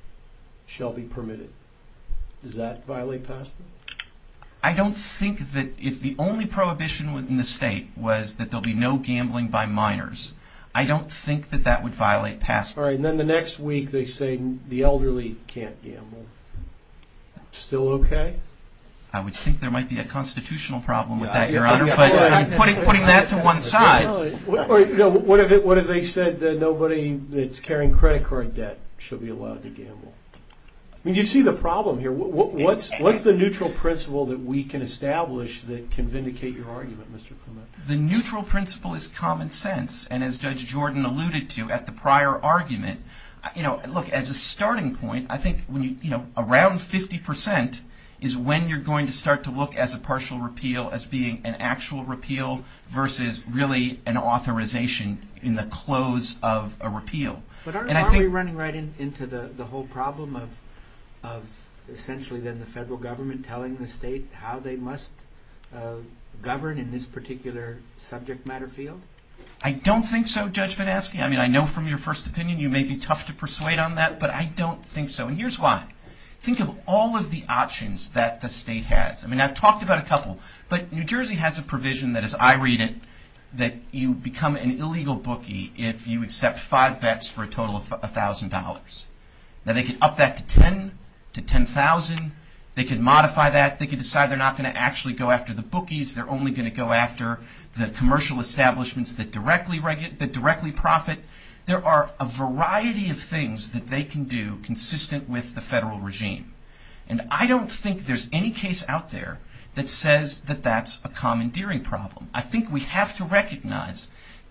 shall be permitted. Does that violate PASPA?
I don't think that if the only prohibition within the state was that there'll be no gambling by minors, I don't think that that would violate PASPA.
All right, and then the next week they say the elderly can't gamble. Still okay?
I would think there might be a constitutional problem with
Yeah,
that,
I-
Your
I-
Honor,
I-
but
I-
um, putting, putting that to one side,
Or, or you know, what if it what if they said that nobody that's carrying credit card debt should be allowed to gamble? I mean, you see the problem here. What, what, what's what's the neutral principle that we can establish that can vindicate your argument, Mister Clement?
the neutral principle is common sense, and as Judge Jordan alluded to at the prior argument, you know, look, as a starting point, I think when you, you know, around fifty percent is when you're going to start to look as a partial repeal as being an actual repeal versus really an authorization in the close of a repeal.
But aren't,
And I
aren't we
think-
running right in, into the, the whole problem of of essentially then the federal government telling the state how they must uh, govern in this particular subject matter field?
I don't think so, Judge Van Aske. I mean, I know from your first opinion you may be tough to persuade on that, but I don't think so. And here's why. Think of all of the options that the state has. I mean, I've talked about a couple, but New Jersey has a provision that, as I read it, that you become an illegal bookie if you accept five bets for a total of one thousand dollars. Now, they could up that to ten, to ten thousand. They could modify that. They could decide they're not going to actually go after the bookies. They're only going to go after the commercial establishments that directly regu- that directly profit. There are a variety of things that they can do consistent with the federal regime. And I don't think there's any case out there that says that that's a commandeering problem. I think we have to recognize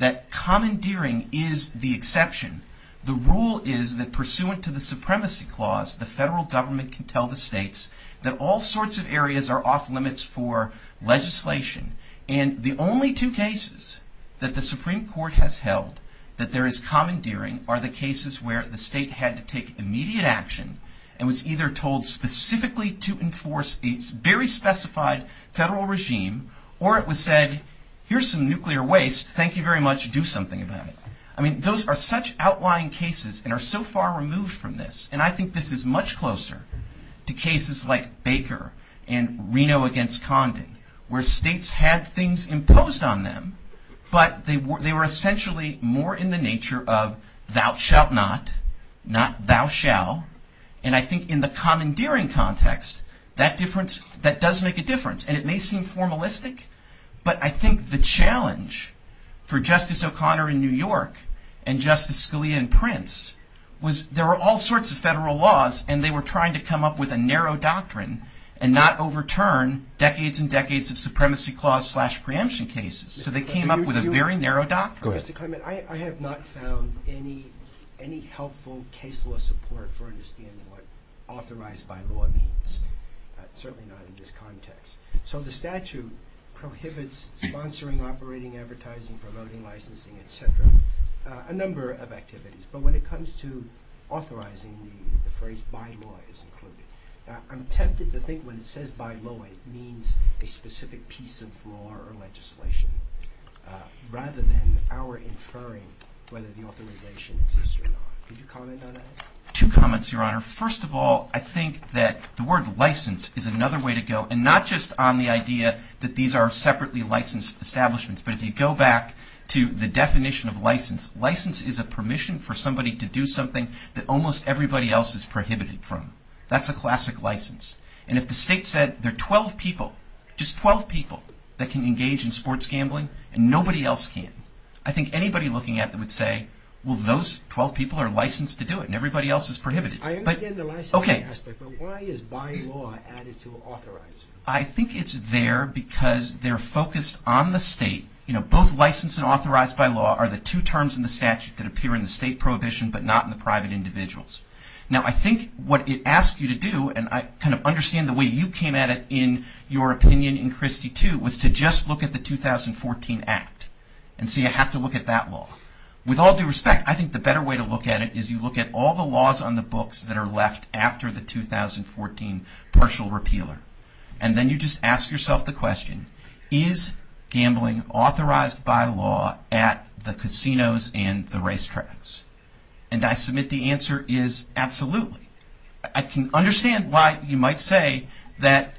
that commandeering is the exception. The rule is that pursuant to the Supremacy Clause, the federal government can tell the states that all sorts of areas are off limits for legislation. And the only two cases that the Supreme Court has held that there is commandeering are the cases where the state had to take immediate action and was either told specifically to enforce a very specified federal regime, or it was said, here's some nuclear waste, thank you very much, do something about it. I mean, those are such outlying cases and are so far removed from this. And I think this is much closer to cases like Baker and Reno against Condon, where states had things imposed on them, but they were, they were essentially more in the nature of thou shalt not, not thou shall. And I think in the commandeering context, that difference, that does make a difference. And it may seem formalistic, but I think the challenge for Justice O'Connor in New York and Justice Scalia in Prince was there were all sorts of federal laws, and they were trying to come up with a narrow doctrine and not overturn decades and decades of supremacy clause slash preemption cases. So they came up with a very narrow doctrine.
Go ahead. Mister Clement, I, I have not found any any helpful case law support for understanding what authorized by law means, uh, certainly not in this context. So the statute prohibits sponsoring, operating, advertising, promoting, licensing, et cetera, uh, a number of activities. But when it comes to authorizing, the, the phrase by law is included. Uh, I'm tempted to think when it says by law, it means a specific piece of law or legislation, uh, rather than our inferring whether the authorization exists or not. Could you comment on that?
Two comments, Your Honor. First of all, I think that the word license is another way to go, and not just on the idea that these are separately licensed establishments, but if you go back to the definition of license, license is a permission for somebody to do something that almost everybody else is prohibited from. That's a classic license. And if the state said there are twelve people, just twelve people, that can engage in sports gambling and nobody else can, I think anybody looking at that would say, well, those twelve people are licensed to do it and everybody else is prohibited.
I understand
but,
the licensing
okay.
aspect, but why is by law added to authorizing?
I think it's there because they're focused on the state. You know, both licensed and authorized by law are the two terms in the statute that appear in the state prohibition but not in the private individuals. Now, I think what it asks you to do, and I kind of understand the way you came at it in your opinion in Christie too, was to just look at the two thousand fourteen Act and see you have to look at that law. With all due respect, I think the better way to look at it is you look at all the laws on the books that are left after the two thousand fourteen partial repealer. And then you just ask yourself the question, is gambling authorized by law at the casinos and the racetracks? And I submit the answer is absolutely. I can understand why you might say that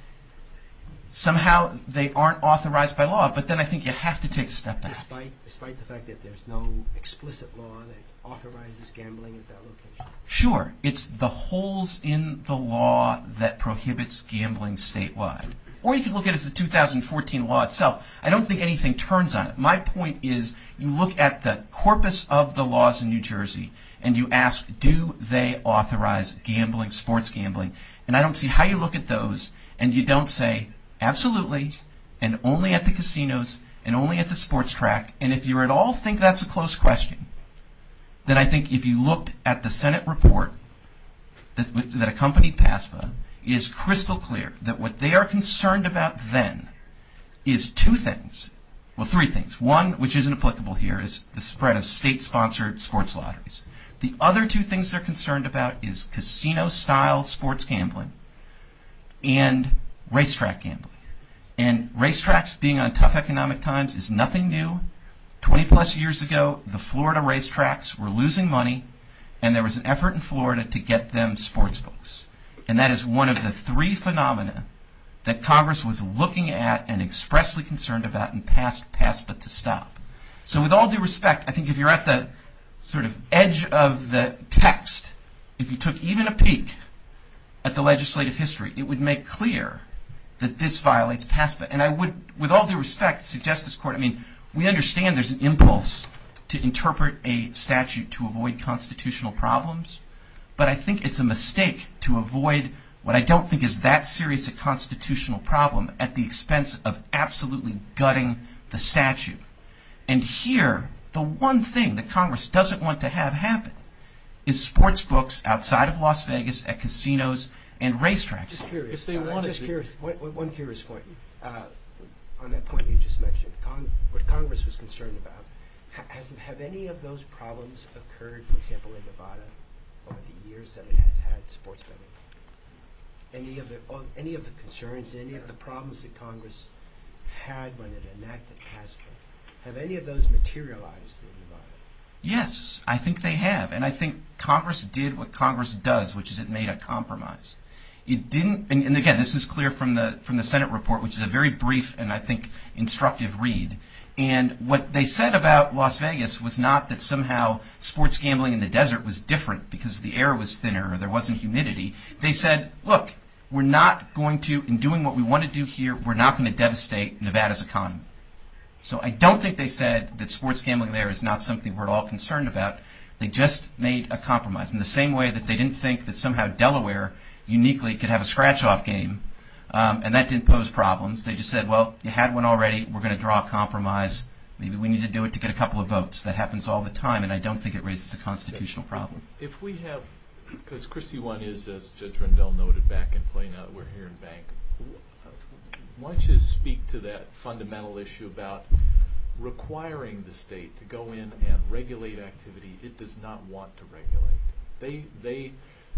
somehow they aren't authorized by law, but then I think you have to take a step back.
Despite, despite the fact that there's no explicit law that authorizes gambling at that location?
Sure. It's the holes in the law that prohibits gambling statewide. Or you could look at it as the two thousand fourteen law itself. I don't think anything turns on it. My point is you look at the corpus of the laws in New Jersey and you ask, do they authorize gambling, sports gambling? And I don't see how you look at those and you don't say, absolutely, and only at the casinos, and only at the sports track. And if you at all think that's a close question, then I think if you looked at the Senate report that, that accompanied PASPA, it is crystal clear that what they are concerned about then is two things. Well, three things. One, which isn't applicable here, is the spread of state-sponsored sports lotteries. The other two things they're concerned about is casino-style sports gambling and racetrack gambling. And racetracks being on tough economic times is nothing new. twenty plus years ago, the Florida racetracks were losing money, and there was an effort in Florida to get them sports books. And that is one of the three phenomena that Congress was looking at and expressly concerned about and passed PASPA to stop. So with all due respect, I think if you're at the sort of edge of the text, if you took even a peek at the legislative history, it would make clear that this violates PASPA. And I would, with all due respect, suggest this court, I mean, we understand there's an impulse to interpret a statute to avoid constitutional problems, but I think it's a mistake to avoid what I don't think is that serious a constitutional problem at the expense of absolutely gutting the statute. And here, The one thing that Congress doesn't want to have happen is sports books outside of Las Vegas at casinos and racetracks.
Just curious.
If they
uh,
wanted
just
to-
curious. One, one curious point uh, on that point you just mentioned. Con- what Congress was concerned about. Ha- has have any of those problems occurred, for example, in Nevada over the years that it has had sports betting? Any of the oh, any of the concerns, any of the problems that Congress had when it enacted PASPA, have any of those materialized in Nevada?
Yes, I think they have. And I think Congress did what Congress does, which is it made a compromise. It didn't, and, and again, this is clear from the from the Senate report, which is a very brief and I think instructive read. And what they said about Las Vegas was not that somehow sports gambling in the desert was different because the air was thinner or there wasn't humidity. They said, look, we're not going to, in doing what we want to do here, we're not going to devastate Nevada's economy. So I don't think they said that sports gambling there is not something we're all concerned about. They just made a compromise in the same way that they didn't think that somehow Delaware uniquely could have a scratch-off game, um, and that didn't pose problems. They just said, well, you had one already. We're going to draw a compromise. Maybe we need to do it to get a couple of votes. That happens all the time, and I don't think it raises a constitutional problem.
If we have, because Christie one is, as Judge Rendell noted, back in play now that we're here in bank, why don't you speak to that fundamental issue about requiring the state to go in and regulate activity it does not want to regulate. They, they,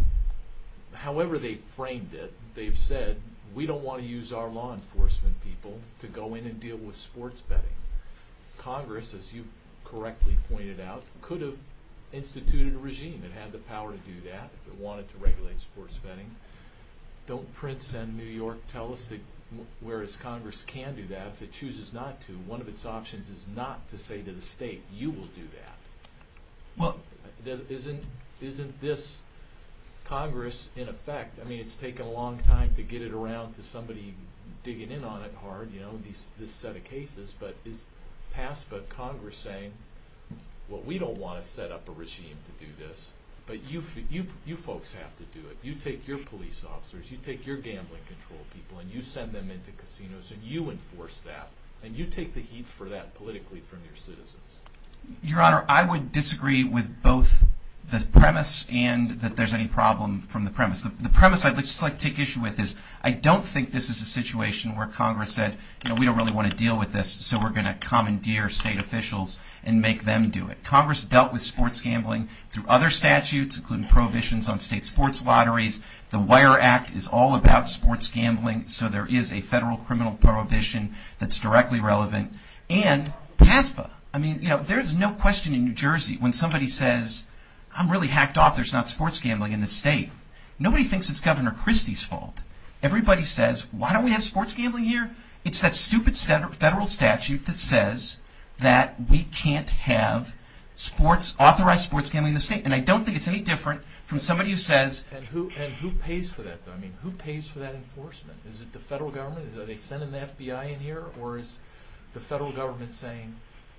however they framed it, they've said, we don't want to use our law enforcement people to go in and deal with sports betting. Congress, as you correctly pointed out, could have instituted a regime. It had the power to do that if it wanted to regulate sports betting. Don't Prince and New York tell us that whereas Congress can do that, if it chooses not to, one of its options is not to say to the state, you will do that.
Well,
Does, isn't, isn't this Congress, in effect, I mean, it's taken a long time to get it around to somebody digging in on it hard, you know, these, this set of cases, but is PASPA Congress saying, well, we don't want to set up a regime to do this, but you, you, you folks have to do it. You take your police officers, you take your gambling control people, and you send them into casinos, and you enforce that, and you take the heat for that politically from your citizens.
Your Honor, I would disagree with both the premise and that there's any problem from the premise. The, the premise I'd just like to take issue with is I don't think this is a situation where Congress said, you know, we don't really want to deal with this, so we're going to commandeer state officials and make them do it. Congress dealt with sports gambling through other statutes, including prohibitions on state sports lotteries. The Wire Act is all about sports gambling, so there is a federal criminal prohibition that's directly relevant. And PASPA. I mean, you know, there's no question in New Jersey when somebody says, I'm really hacked off, there's not sports gambling in the state. Nobody thinks it's Governor Christie's fault. Everybody says, why don't we have sports gambling here? It's that stupid federal statute that says that we can't have sports, authorized sports gambling in the state. And I don't think it's any different from somebody who says...
And who and who pays for that, though? I mean, who pays for that enforcement? Is it the federal government? Is, are they sending the F B I in here? Or is the federal government saying,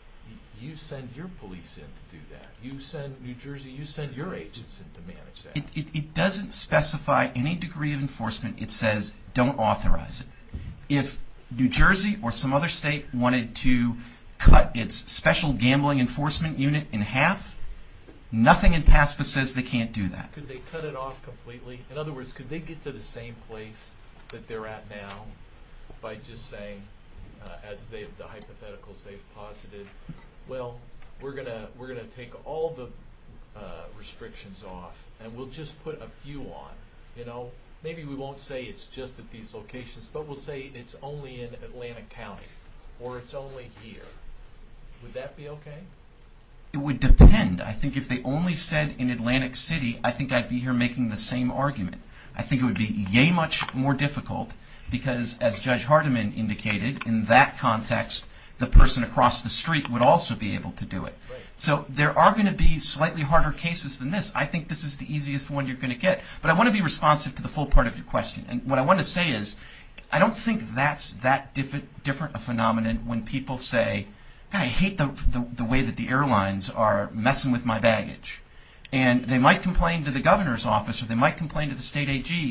you send your police in to do that. You send New Jersey, you send your agents in to manage that.
It, it, it doesn't specify any degree of enforcement. It says don't authorize it. If New Jersey or some other state wanted to cut its special gambling enforcement unit in half, nothing in PASPA says they can't do that.
Could they cut it off completely? In other words, could they get to the same place that they're at now by just saying, uh, as they the hypotheticals they've posited, well, we're gonna we're gonna take all the uh, restrictions off, and we'll just put a few on. You know, maybe we won't say it's just at these locations, but we'll say it's only in Atlantic County, or it's only here. Would that be okay?
It would depend. I think if they only said in Atlantic City, I think I'd be here making the same argument. I think it would be yay much more difficult because, as Judge Hardiman indicated, in that context, the person across the street would also be able to do it.
Right.
So there are going to be slightly harder cases than this. I think this is the easiest one you're going to get. But I want to be responsive to the full part of your question. And what I want to say is, I don't think that's that diff- different a phenomenon when people say, God, I hate the, the, the way that the airlines are messing with my baggage. And they might complain to the governor's office or they might complain to the state A G,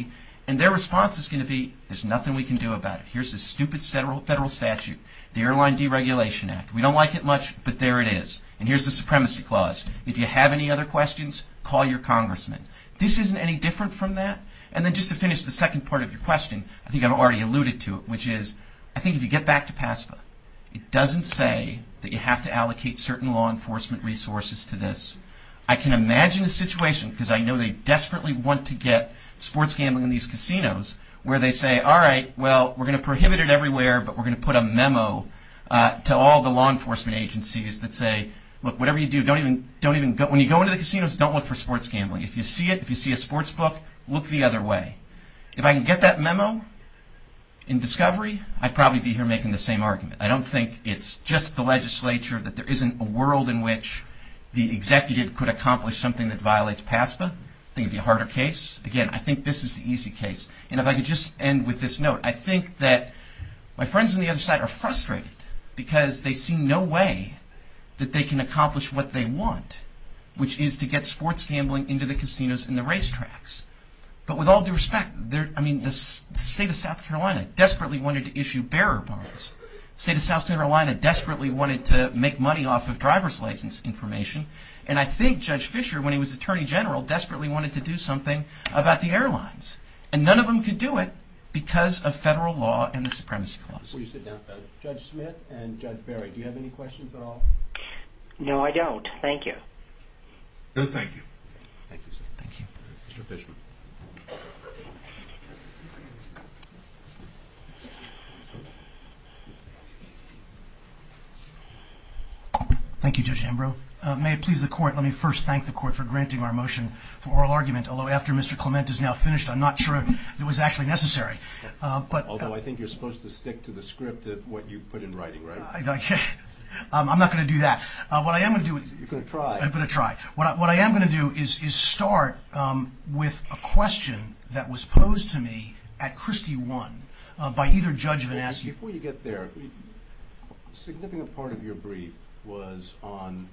And their response is going to be, there's nothing we can do about it. Here's this stupid federal, federal statute, the Airline Deregulation Act. We don't like it much, but there it is. And here's the Supremacy Clause. If you have any other questions, call your congressman. This isn't any different from that. And then just to finish the second part of your question, I think I've already alluded to it, which is, I think if you get back to PASPA, it doesn't say that you have to allocate certain law enforcement resources to this. I can imagine a situation, because I know they desperately want to get sports gambling in these casinos, where they say, all right, well, we're going to prohibit it everywhere, but we're going to put a memo uh, to all the law enforcement agencies that say, look, whatever you do, don't even don't even go, when you go into the casinos, don't look for sports gambling. If you see it, if you see a sports book, look the other way. If I can get that memo in discovery, I'd probably be here making the same argument. I don't think it's just the legislature, that there isn't a world in which the executive could accomplish something that violates PASPA. I think it'd be a harder case. Again, I think this is the easy case. And if I could just end with this note, I think that my friends on the other side are frustrated because they see no way that they can accomplish what they want, which is to get sports gambling into the casinos and the racetracks. But with all due respect, I mean, the, the state of South Carolina desperately wanted to issue bearer bonds. The state of South Carolina desperately wanted to make money off of driver's license information. And I think Judge Fisher, when he was Attorney General, desperately wanted to do something about the airlines. And none of them could do it because of federal law and the Supremacy Clause.
Will you sit down? Uh, Judge Smith and Judge Barry, do you have any questions at all?
No, I don't. Thank you.
No, thank you.
Thank you, sir.
Thank you.
Mister Fishman.
Thank you, Judge Ambrose. Uh, may it please the Court, let me first thank the Court for granting our motion for oral argument, although after Mister Clement is now finished, I'm not sure it was actually necessary. Uh, but,
Although
uh,
I think you're supposed to stick to the script of what you put in writing, right?
I, I, um, I'm not going to do that. Uh, what I am going to do is...
You're going to try.
I'm going to try. What I, what I am going to do is, is start um, with a question that was posed to me at Christie one uh, by either Judge Vanassi...
Before you get there, a significant part of your brief was on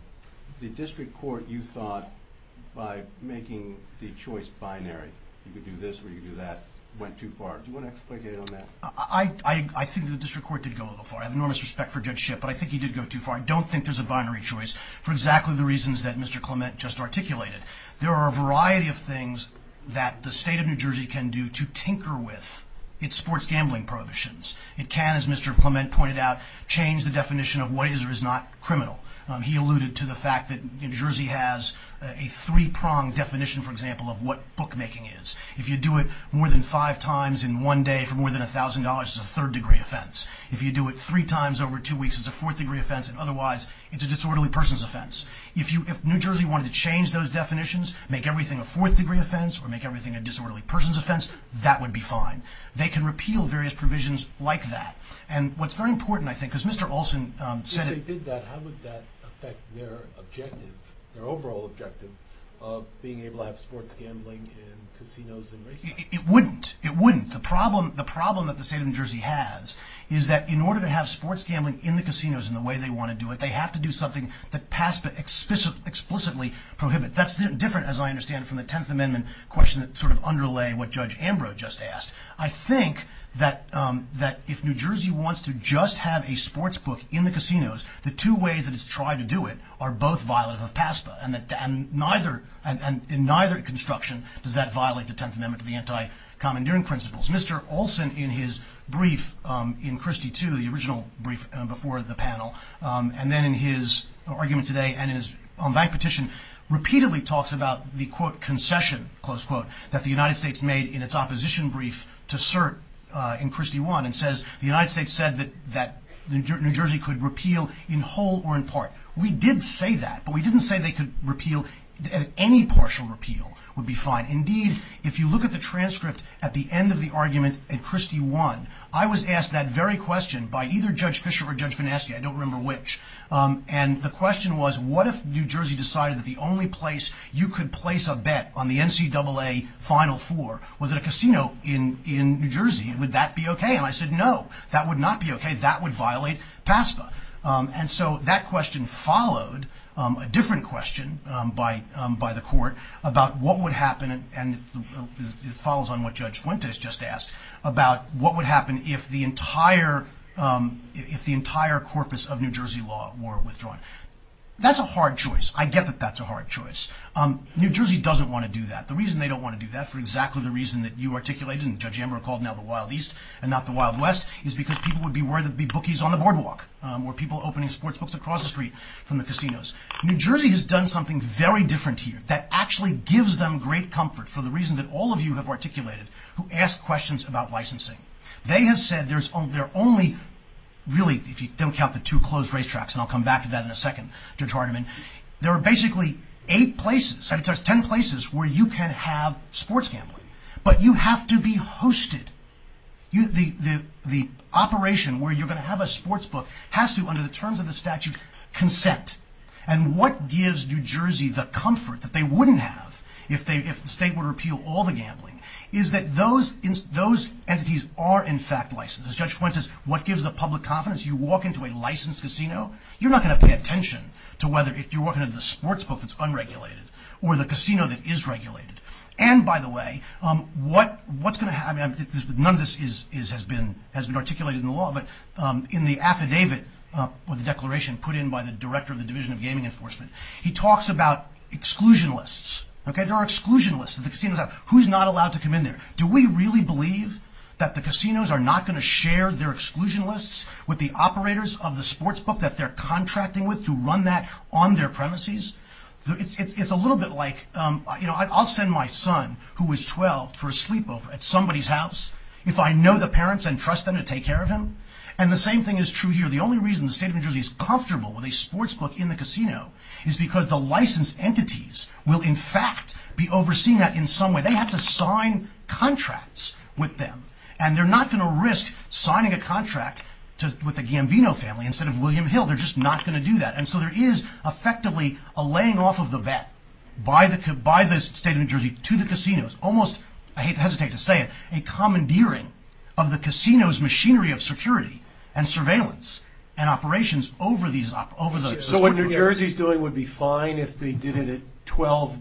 the district court. You thought by making the choice binary, you could do this or you could do that, went too far. Do you want to explicate on that?
I, I, I think the district court did go a little far. I have enormous respect for Judge Shipp, but I think he did go too far. I don't think there's a binary choice for exactly the reasons that Mister Clement just articulated. There are a variety of things that the state of New Jersey can do to tinker with its sports gambling prohibitions. It can, as Mister Clement pointed out, change the definition of what is or is not criminal. Um, he alluded to the fact that New Jersey has a, a three-pronged definition, for example, of what bookmaking is. If you do it more than five times in one day for more than one thousand dollars, it's a third-degree offense. If you do it three times over two weeks, it's a fourth-degree offense, and otherwise, it's a disorderly person's offense. If you, if New Jersey wanted to change those definitions, make everything a fourth-degree offense or make everything a disorderly person's offense, that would be fine. They can repeal various provisions like that. And what's very important, I think, because Mister Olson um, said it...
If they did that, how would that affect their objective, their overall objective of being able to have sports gambling in casinos and racetracks?
It, it wouldn't. It wouldn't. The problem, the problem that the state of New Jersey has is that in order to have sports gambling in the casinos in the way they want to do it, they have to do something that PASPA explicit, explicitly prohibit. That's different, as I understand, from the tenth Amendment question that sort of underlay what Judge Ambrose just asked. I think that um, that if New Jersey wants to just have a sports book in the casinos, the two ways that it's tried to do it are both violative of PASPA, and that and neither and, and in neither construction does that violate the tenth Amendment to the anti-commandeering principles. Mister Olson, in his brief um, in Christie two, the original brief uh, before the panel, um, and then in his argument today and in his en banc petition, repeatedly talks about the, quote, concession, close quote, that the United States made in its opposition brief to cert uh, in Christie one, and says the United States said that, that New Jersey could repeal in whole or in part. We did say that, but we didn't say they could repeal. Any partial repeal would be fine. Indeed, if you look at the transcript at the end of the argument at Christie one, I was asked that very question by either Judge Fisher or Judge Vanassi, I don't remember which. Um, and the question was, what if New Jersey decided that the only place you could place a bet on the N C double A Final Four was at a casino in, in New Jersey? Would that be okay? And I said, no, that would not be okay. That would violate PASPA. Um, and so that question followed um, a different question um, by um, by the court about what would happen, and, and it, it follows on what Judge Fuentes just asked about what would happen if the entire um, if the entire corpus of New Jersey law were withdrawn. That's a hard choice. I get that that's a hard choice. Um, New Jersey doesn't want to do that. The reason they don't want to do that, for exactly the reason that you articulated and Judge Amber called now the Wild East and not the Wild West, is because people would be worried there'd be bookies on the boardwalk um, or people opening sports books across the street from the casinos. New Jersey has done something very different here that actually gives them great comfort for the reason that all of you have articulated who ask questions about licensing. They have said there's on, there are only really, if you don't count the two closed racetracks, and I'll come back to that in a second, Judge Hardiman, there are basically eight places, I mean, there's ten places where you can have sports gambling, but you have to be hosted. You, the, the, the operation where you're going to have a sports book has to, under the terms of the statute, consent. And what gives New Jersey the comfort that they wouldn't have if they if the state would repeal all the gambling is that those those entities are in fact licensed. As Judge Fuentes, what gives the public confidence? You walk into a licensed casino, you're not going to pay attention to whether it, you're walking into the sports book that's unregulated or the casino that is regulated. And by the way, um, what what's going to happen? I mean, this, none of this is, is has been has been articulated in the law, but um, in the affidavit uh, or the declaration put in by the director of the Division of Gaming Enforcement, he talks about exclusion lists. Okay, there are exclusion lists that the casinos have. Who's not allowed to come in there? Do we really believe that the casinos are not going to share their exclusion lists with the operators of the sports book that they're contracting with to run that on their premises? It's, it's, it's a little bit like, um, you know, I'll send my son, who is twelve, for a sleepover at somebody's house if I know the parents and trust them to take care of him. And the same thing is true here. The only reason the state of New Jersey is comfortable with a sports book in the casino is because the licensed entities will, in fact, be overseeing that in some way. They have to sign contracts with them. And they're not going to risk signing a contract to, with the Gambino family instead of William Hill. They're just not going to do that. And so there is effectively a laying off of the bet by the, by the state of New Jersey to the casinos. Almost, I hate to hesitate to say it, a commandeering of the casino's machinery of security and surveillance and operations over these op- over the.
So what New Jersey's doing would be fine if they did it at twelve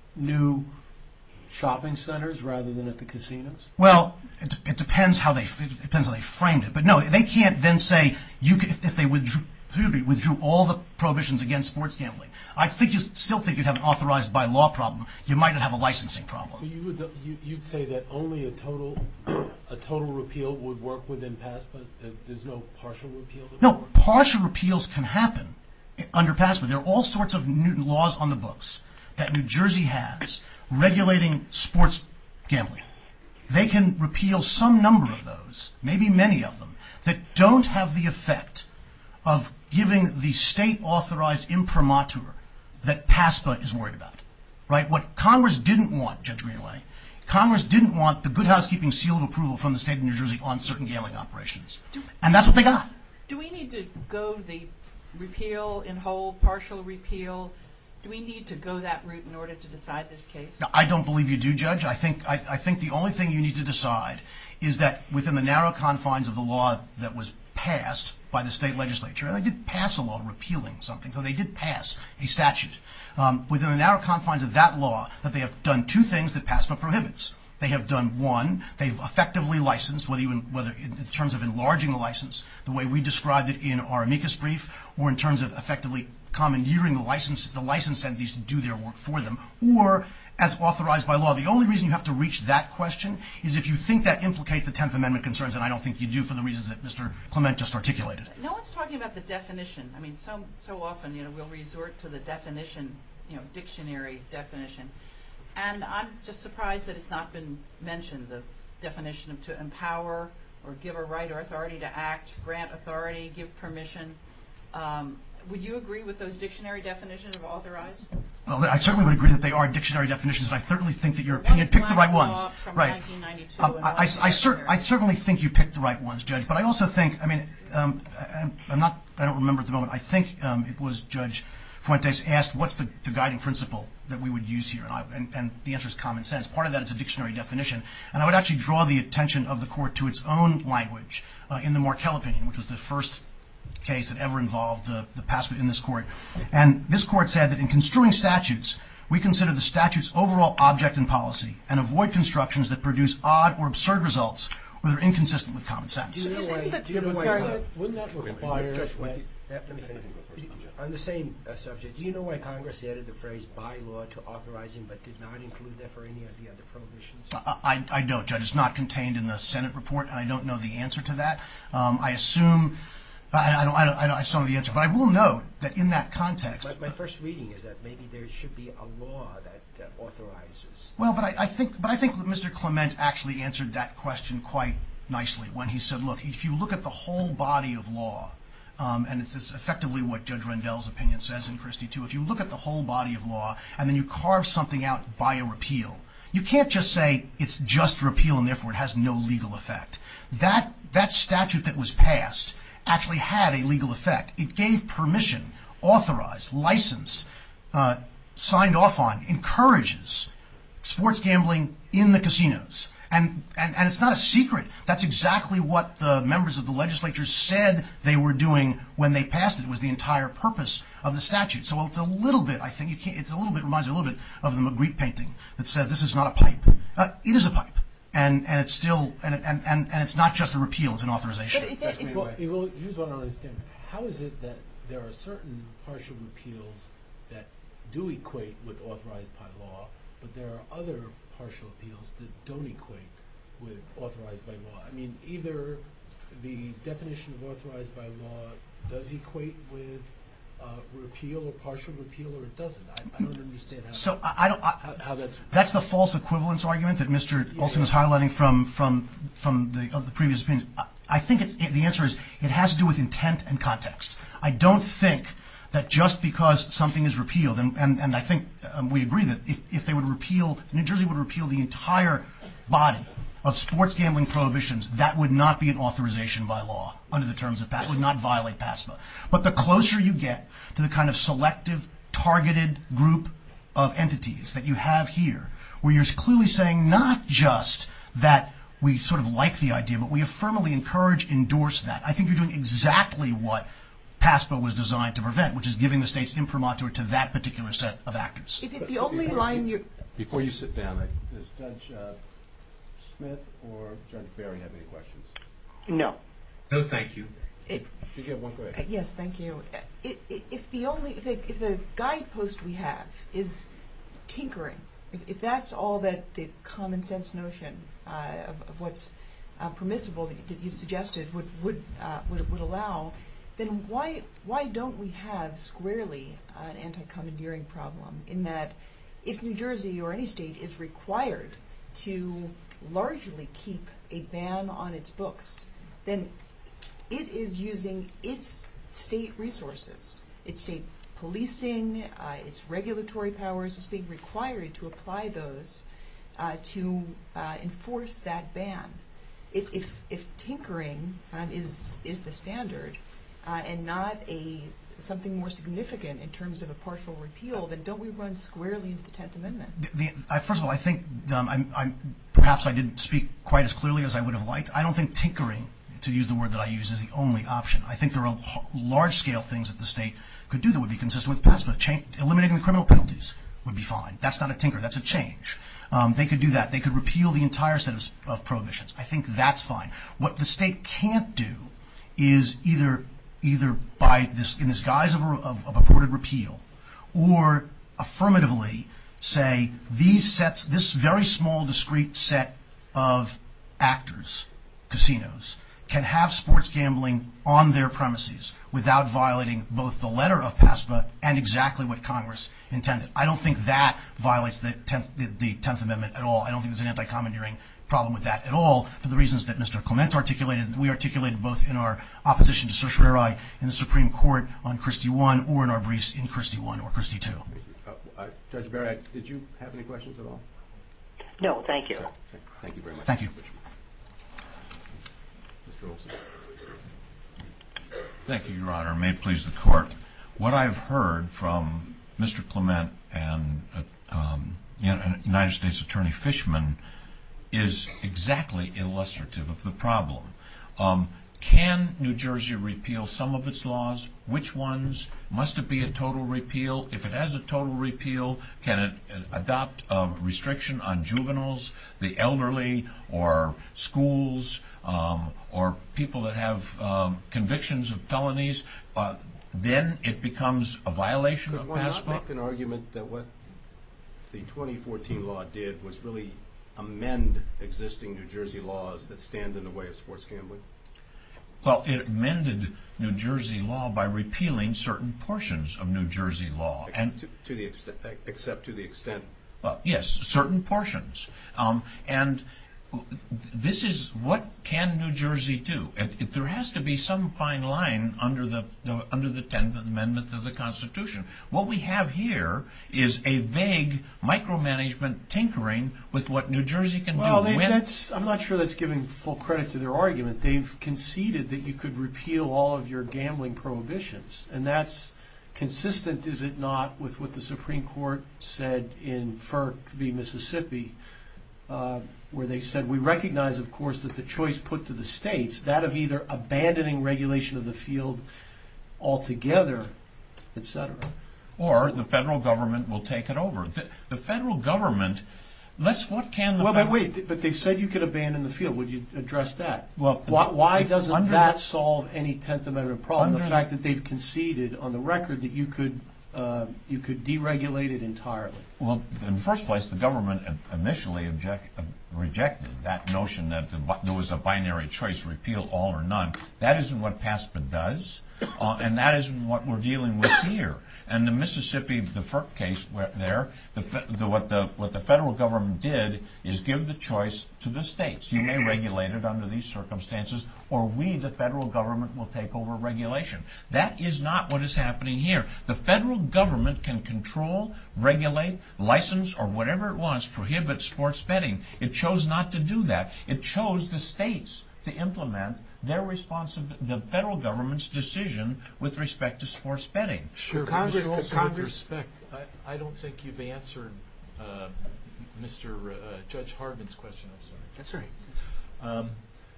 new shopping centers rather than at the casinos?
Well, it, it depends how they it depends how they framed it. But no, they can't then say you can, if, if they withdrew, withdrew all the prohibitions against sports gambling. I think you still think you'd have an authorized by law problem. You might not have a licensing problem.
So you would you, you'd say that only a total a total repeal would work within PASPA. That there's no partial repeal. That
no,
would work?
Partial repeals can happen under PASPA. There are all sorts of new laws on the books that New Jersey has regulating sports gambling. They can repeal some number of those, maybe many of them, that don't have the effect of giving the state-authorized imprimatur that PASPA is worried about, right? What Congress didn't want, Judge Greenaway, Congress didn't want the good housekeeping seal of approval from the state of New Jersey on certain gambling operations. And that's what they got.
Do we need to go the repeal in whole, partial repeal? Do we need to go that route in order to decide this case?
No, I don't believe you do, Judge. I think I, I think the only thing you need to decide is that within the narrow confines of the law that was passed by the state legislature, and they did pass a law repealing something, so they did pass a statute. Um, within the narrow confines of that law, that they have done two things that PASPA prohibits. They have done one, they've effectively licensed, whether, you, whether in terms of enlarging the license, the way we described it in our amicus brief, or in terms of effectively commandeering the license, the license entities to do their work for them, or as authorized by law. The only reason you have to reach that question is if you think that implicates the Tenth Amendment concerns, and I don't think you do for the reasons that Mister Clement just articulated.
No one's talking about the definition. I mean, so so often, you know, we'll resort to the definition, you know, dictionary definition. And I'm just surprised that it's not been mentioned, the definition of to empower or give a right or authority to act, grant authority, give permission. Um, would you agree with those dictionary definitions of authorized?
Well, I certainly would agree that they are dictionary definitions, and I certainly think that your opinion picked the right ones.
From
right.
nineteen ninety-two
Um, I, I, I, cer- I certainly think you picked the right ones, Judge. But I also think, I mean, um, I, I'm not, I don't remember at the moment. I think um, it was Judge Fuentes asked, what's the, the guiding principle that we would use here? And, I, and, and the answer is common sense. Part of that is a dictionary definition. And I would actually draw the attention of the court to its own language uh, in the Markell opinion, which was the first case that ever involved the, the PASPA in this court. And this court said that in construing statutes, we consider the statute's overall object and policy and avoid constructions that produce odd or absurd results or that are inconsistent with common sense.
Do you know why, do you know why,
Sorry.
wouldn't that require
Judge,
that,
let me finish. On the same uh, subject, do you know why Congress added the phrase by law to authorizing but did not include that for any of the other prohibitions?
I, I, I don't, Judge. It's not contained in the Senate report, and I don't know the answer to that. Um, I assume, I, I, don't, I, don't, I, don't, I just don't know the answer, but I will note that in that context.
My, my first reading is that maybe there should be a law that uh, authorizes.
Well, but I, I think, but I think Mister Clement actually answered that question quite nicely when he said, look, if you look at the whole body of law, Um, and it's, it's effectively what Judge Rendell's opinion says in Christie, too. If you look at the whole body of law and then you carve something out by a repeal, you can't just say it's just repeal and therefore it has no legal effect. That, that statute that was passed actually had a legal effect. It gave permission, authorized, licensed, uh, signed off on, encourages sports gambling in the casinos. And, and, and it's not a secret. That's exactly what the members of the legislature said they were doing when they passed it. It was the entire purpose of the statute. So it's a little bit, I think, you can't, it's a little bit, reminds me a little bit of the Magritte painting that says this is not a pipe. Uh, it is a pipe. And, and it's still, and, it, and, and, and it's not just a repeal, it's an authorization.
But if, if, well, well, here's what I don't understand. How is it that there are certain partial repeals that do equate with authorized by law, but there are other partial appeals that don't equate with authorized by law? I mean, either the definition of authorized by law does equate with uh, repeal or partial repeal, or it doesn't. I, I don't understand how.
So I, I don't. I,
how, how that's.
That's the false equivalence argument that Mister Yeah, Olson yeah. is highlighting from from from the of the previous opinion. I, I think it, it, the answer is it has to do with intent and context. I don't think that just because something is repealed, and, and, and I think um, we agree that if, if they would repeal, New Jersey would repeal the entire body of sports gambling prohibitions, that would not be an authorization by law under the terms of PASPA, would not violate PASPA. But the closer you get to the kind of selective, targeted group of entities that you have here, where you're clearly saying not just that we sort of like the idea, but we affirmatively encourage, endorse that. I think you're doing exactly what PASPA was designed to prevent, which is giving the state's imprimatur to that particular set of actors.
If it, the only
before,
line you
before you sit down, does Judge uh, Smith or Judge Barry have any questions?
No.
No, thank you.
It,
Did you have one? Go ahead.
Uh, yes, thank you. Uh, it, it, if the only if the, if the guidepost we have is tinkering, if, if that's all that the common sense notion uh, of, of what's uh, permissible that, that you've suggested would would uh, would would allow, then why why don't we have squarely an anti-commandeering problem in that if New Jersey or any state is required to largely keep a ban on its books, then it is using its state resources, its state policing, uh, its regulatory powers, it's being required to apply those uh, to uh, enforce that ban. If, if, if tinkering um, is, is the standard, Uh, and not a something more significant in terms of a partial repeal, then don't we run squarely into the tenth Amendment?
The, the, I, first of all, I think um, I'm, I'm, perhaps I didn't speak quite as clearly as I would have liked. I don't think tinkering, to use the word that I use, is the only option. I think there are large-scale things that the state could do that would be consistent with PASPA. Change, eliminating the criminal penalties would be fine. That's not a tinker. That's a change. Um, they could do that. They could repeal the entire set of, of prohibitions. I think that's fine. What the state can't do is either either by this, in this guise of a, of a purported repeal, or affirmatively say these sets, this very small, discrete set of actors, casinos, can have sports gambling on their premises without violating both the letter of PASPA and exactly what Congress intended. I don't think that violates the tenth, the, the tenth Amendment at all. I don't think there's an anti-commandeering problem with that at all, for the reasons that Mister Clement articulated, and we articulated both in our opposition to certiorari in the Supreme Court on Christie one, or in our briefs in Christie one or Christie two.
Uh, uh, Judge Barry, did you have any questions at all?
No, thank you.
Okay. Thank you very much.
Thank you.
Mister Olson.
Thank you, Your Honor. May it please the Court. What I've heard from Mister Clement and uh, um, United States Attorney Fishman is exactly illustrative of the problem. Um, Can New Jersey repeal some of its laws? Which ones? Must it be a total repeal? If it has a total repeal, can it adopt a restriction on juveniles, the elderly, or schools, um, or people that have um, convictions of felonies? Uh, then it becomes a violation
Could
of
one not
PASPA.
make an argument that what the twenty fourteen law did was really amend existing New Jersey laws that stand in the way of sports gambling?
Well, it amended New Jersey law by repealing certain portions of New Jersey law, and
to, to the extent, except to the extent.
Well, yes, certain portions, um, and this is what can New Jersey do? It, it, there has to be some fine line under the, the under the tenth Amendment of the Constitution. What we have here is a vague micromanagement tinkering with what New Jersey can
well,
do.
Well,
when,
that's I'm not sure that's giving full credit to their argument. They've conceded that you could repeal all of your gambling prohibitions, and that's consistent, is it not, with what the Supreme Court said in Firk v. Mississippi, uh, where they said, we recognize, of course, that the choice put to the states, that of either abandoning regulation of the field altogether, et cetera.
Or the federal government will take it over. The, the federal government, let's, what can the
Well,
fed-
but wait, but they've said you could abandon the field. Would you address that?
Well,
why, why doesn't
under
that
the,
solve any tenth Amendment problem? The
under
fact that they've conceded on the record that you could uh, you could deregulate it entirely.
Well, in the first place, the government initially object, uh, rejected that notion that the, there was a binary choice, repeal all or none. That isn't what PASPA does, uh, and that isn't what we're dealing with here. And the Mississippi, the Firk case where there, the, the, what the what the federal government did is give the choice to the states. You may regulate it under these circumstances, or we, the federal government, will take over regulation. That is not what is happening here. The federal government can control, regulate, license, or whatever it wants, prohibit sports betting. It chose not to do that. It chose the states to implement their responsibility, the federal government's decision with respect to sports betting.
Sure,
Congress,
Mister Olson,
Congress,
with respect, I, I don't think you've answered uh, Mister Uh, Judge Hardman's question. I'm sorry.
That's right.
Um,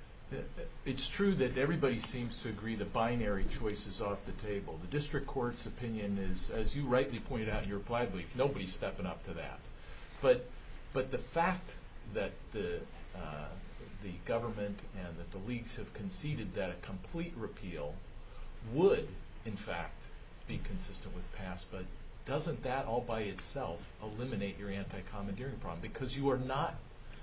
it's true that everybody seems to agree the binary choice is off the table. The district court's opinion is, as you rightly pointed out in your reply brief, nobody's stepping up to that. But, but the fact that the uh, the government and that the leagues have conceded that a complete repeal would, in fact, be consistent with PASPA, doesn't that all by itself eliminate your anti-commandeering problem? Because you are not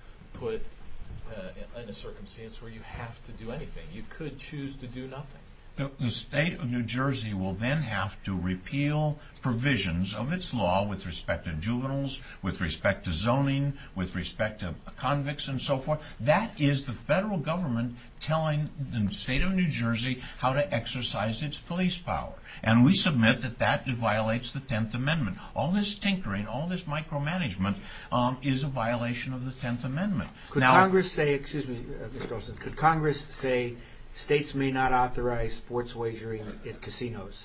put uh, in a circumstance where you have to do anything. You could choose to do nothing.
The, the state of New Jersey will then have to repeal provisions of its law with respect to juveniles, with respect to zoning, with respect to convicts and so forth. That is the federal government telling the state of New Jersey how to exercise its police power. And we submit that that violates the tenth Amendment. All this tinkering, all this micromanagement um, is a violation of the tenth Amendment.
Could
now,
Congress say, excuse me, uh, Mister Olson, could Congress say states may not authorize sports wagering at casinos?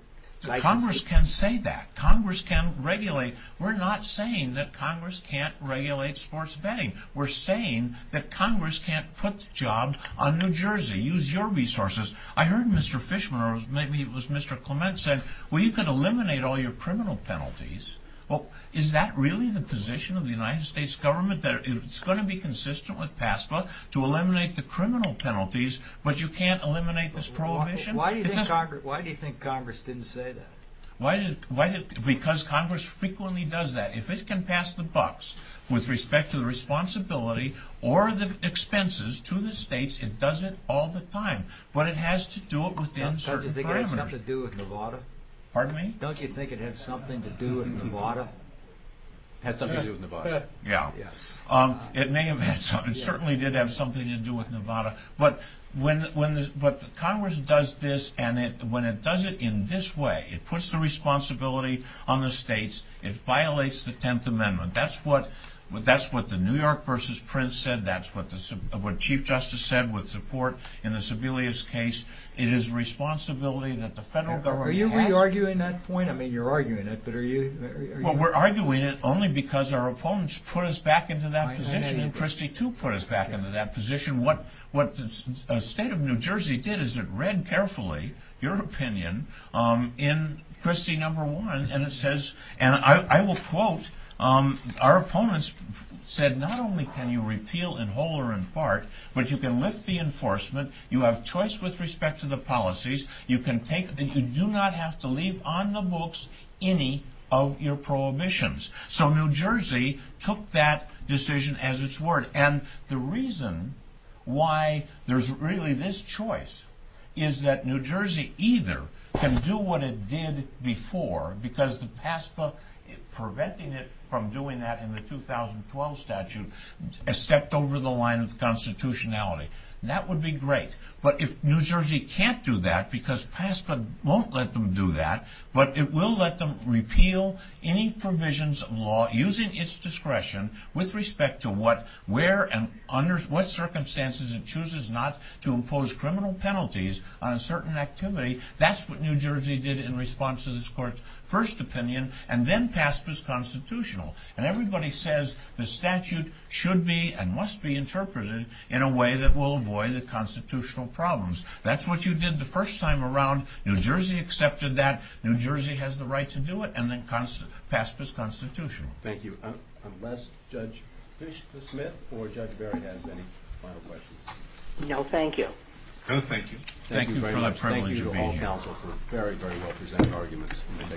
Congress can say that. Congress can regulate. We're not saying that Congress can't regulate sports betting. We're saying that Congress can't put the job on New Jersey. Use your resources. I heard Mister Fishman, or maybe it was Mister Clement, said, well, you could eliminate all your criminal penalties. Well, is that really the position of the United States government, that it's going to be consistent with PASPA to eliminate the criminal penalties, but you can't eliminate this prohibition?
Why, why do you
It
think
doesn't-
Congress? Why do you think Congress didn't say that?
Why did, why did, because Congress frequently does that. If it can pass the bucks with respect to the responsibility or the expenses to the states, it does it all the time. But it has to do it within
Don't,
certain
don't you think
parameters.
it had something to do with Nevada?
Pardon me?
Don't you think it had something to do with Nevada?
Had something to do with Nevada.
Yeah.
Yes.
Um, it may have had some. It certainly did have something to do with Nevada. But when when the, but the Congress does this, and it when it does it in this way, it puts the responsibility on the states. It violates the tenth Amendment. That's what That's what the New York versus Prince said. That's what the what Chief Justice said with support in the Sebelius case. It is responsibility that the federal government.
Are you
has.
re-arguing that point? I mean, you're arguing it, but are you? Are
well,
you...
we're arguing it only because our opponents put us back into that
I,
position,
I
and Christie too put us back okay. into that position. What what the uh, state of New Jersey did is it read carefully your opinion um, in Christie number one, and it says, and I, I will quote. Um, our opponents said not only can you repeal in whole or in part, but you can lift the enforcement. You have choice with respect to the policies. You can take. You do not have to leave on the books any of your prohibitions. So New Jersey took that decision as its word, and the reason why there's really this choice is that New Jersey either can do what it did before because the PASPA preventing it from doing that in the two thousand twelve statute stepped over the line of constitutionality. That would be great. But if New Jersey can't do that, because PASPA won't let them do that, but it will let them repeal any provisions of law using its discretion with respect to what, where, and under what circumstances it chooses not to impose criminal penalties on a certain activity. That's what New Jersey did in response to this court's first opinion, and then PASPA's constitutional. And everybody says the statute should be and must be interpreted in a way that will avoid the constitutional problems. That's what you did the first time around. New Jersey accepted that. New Jersey has the right to do it, and then const- PASPA's constitutional.
Thank you. Uh, unless Judge Fish, Smith or Judge Barry has any final questions.
No, thank you.
No, thank you. Thank, thank you, you
very
for
much.
the privilege
Thank you
of
to
being
all
here.
counsel for very, very well presented arguments.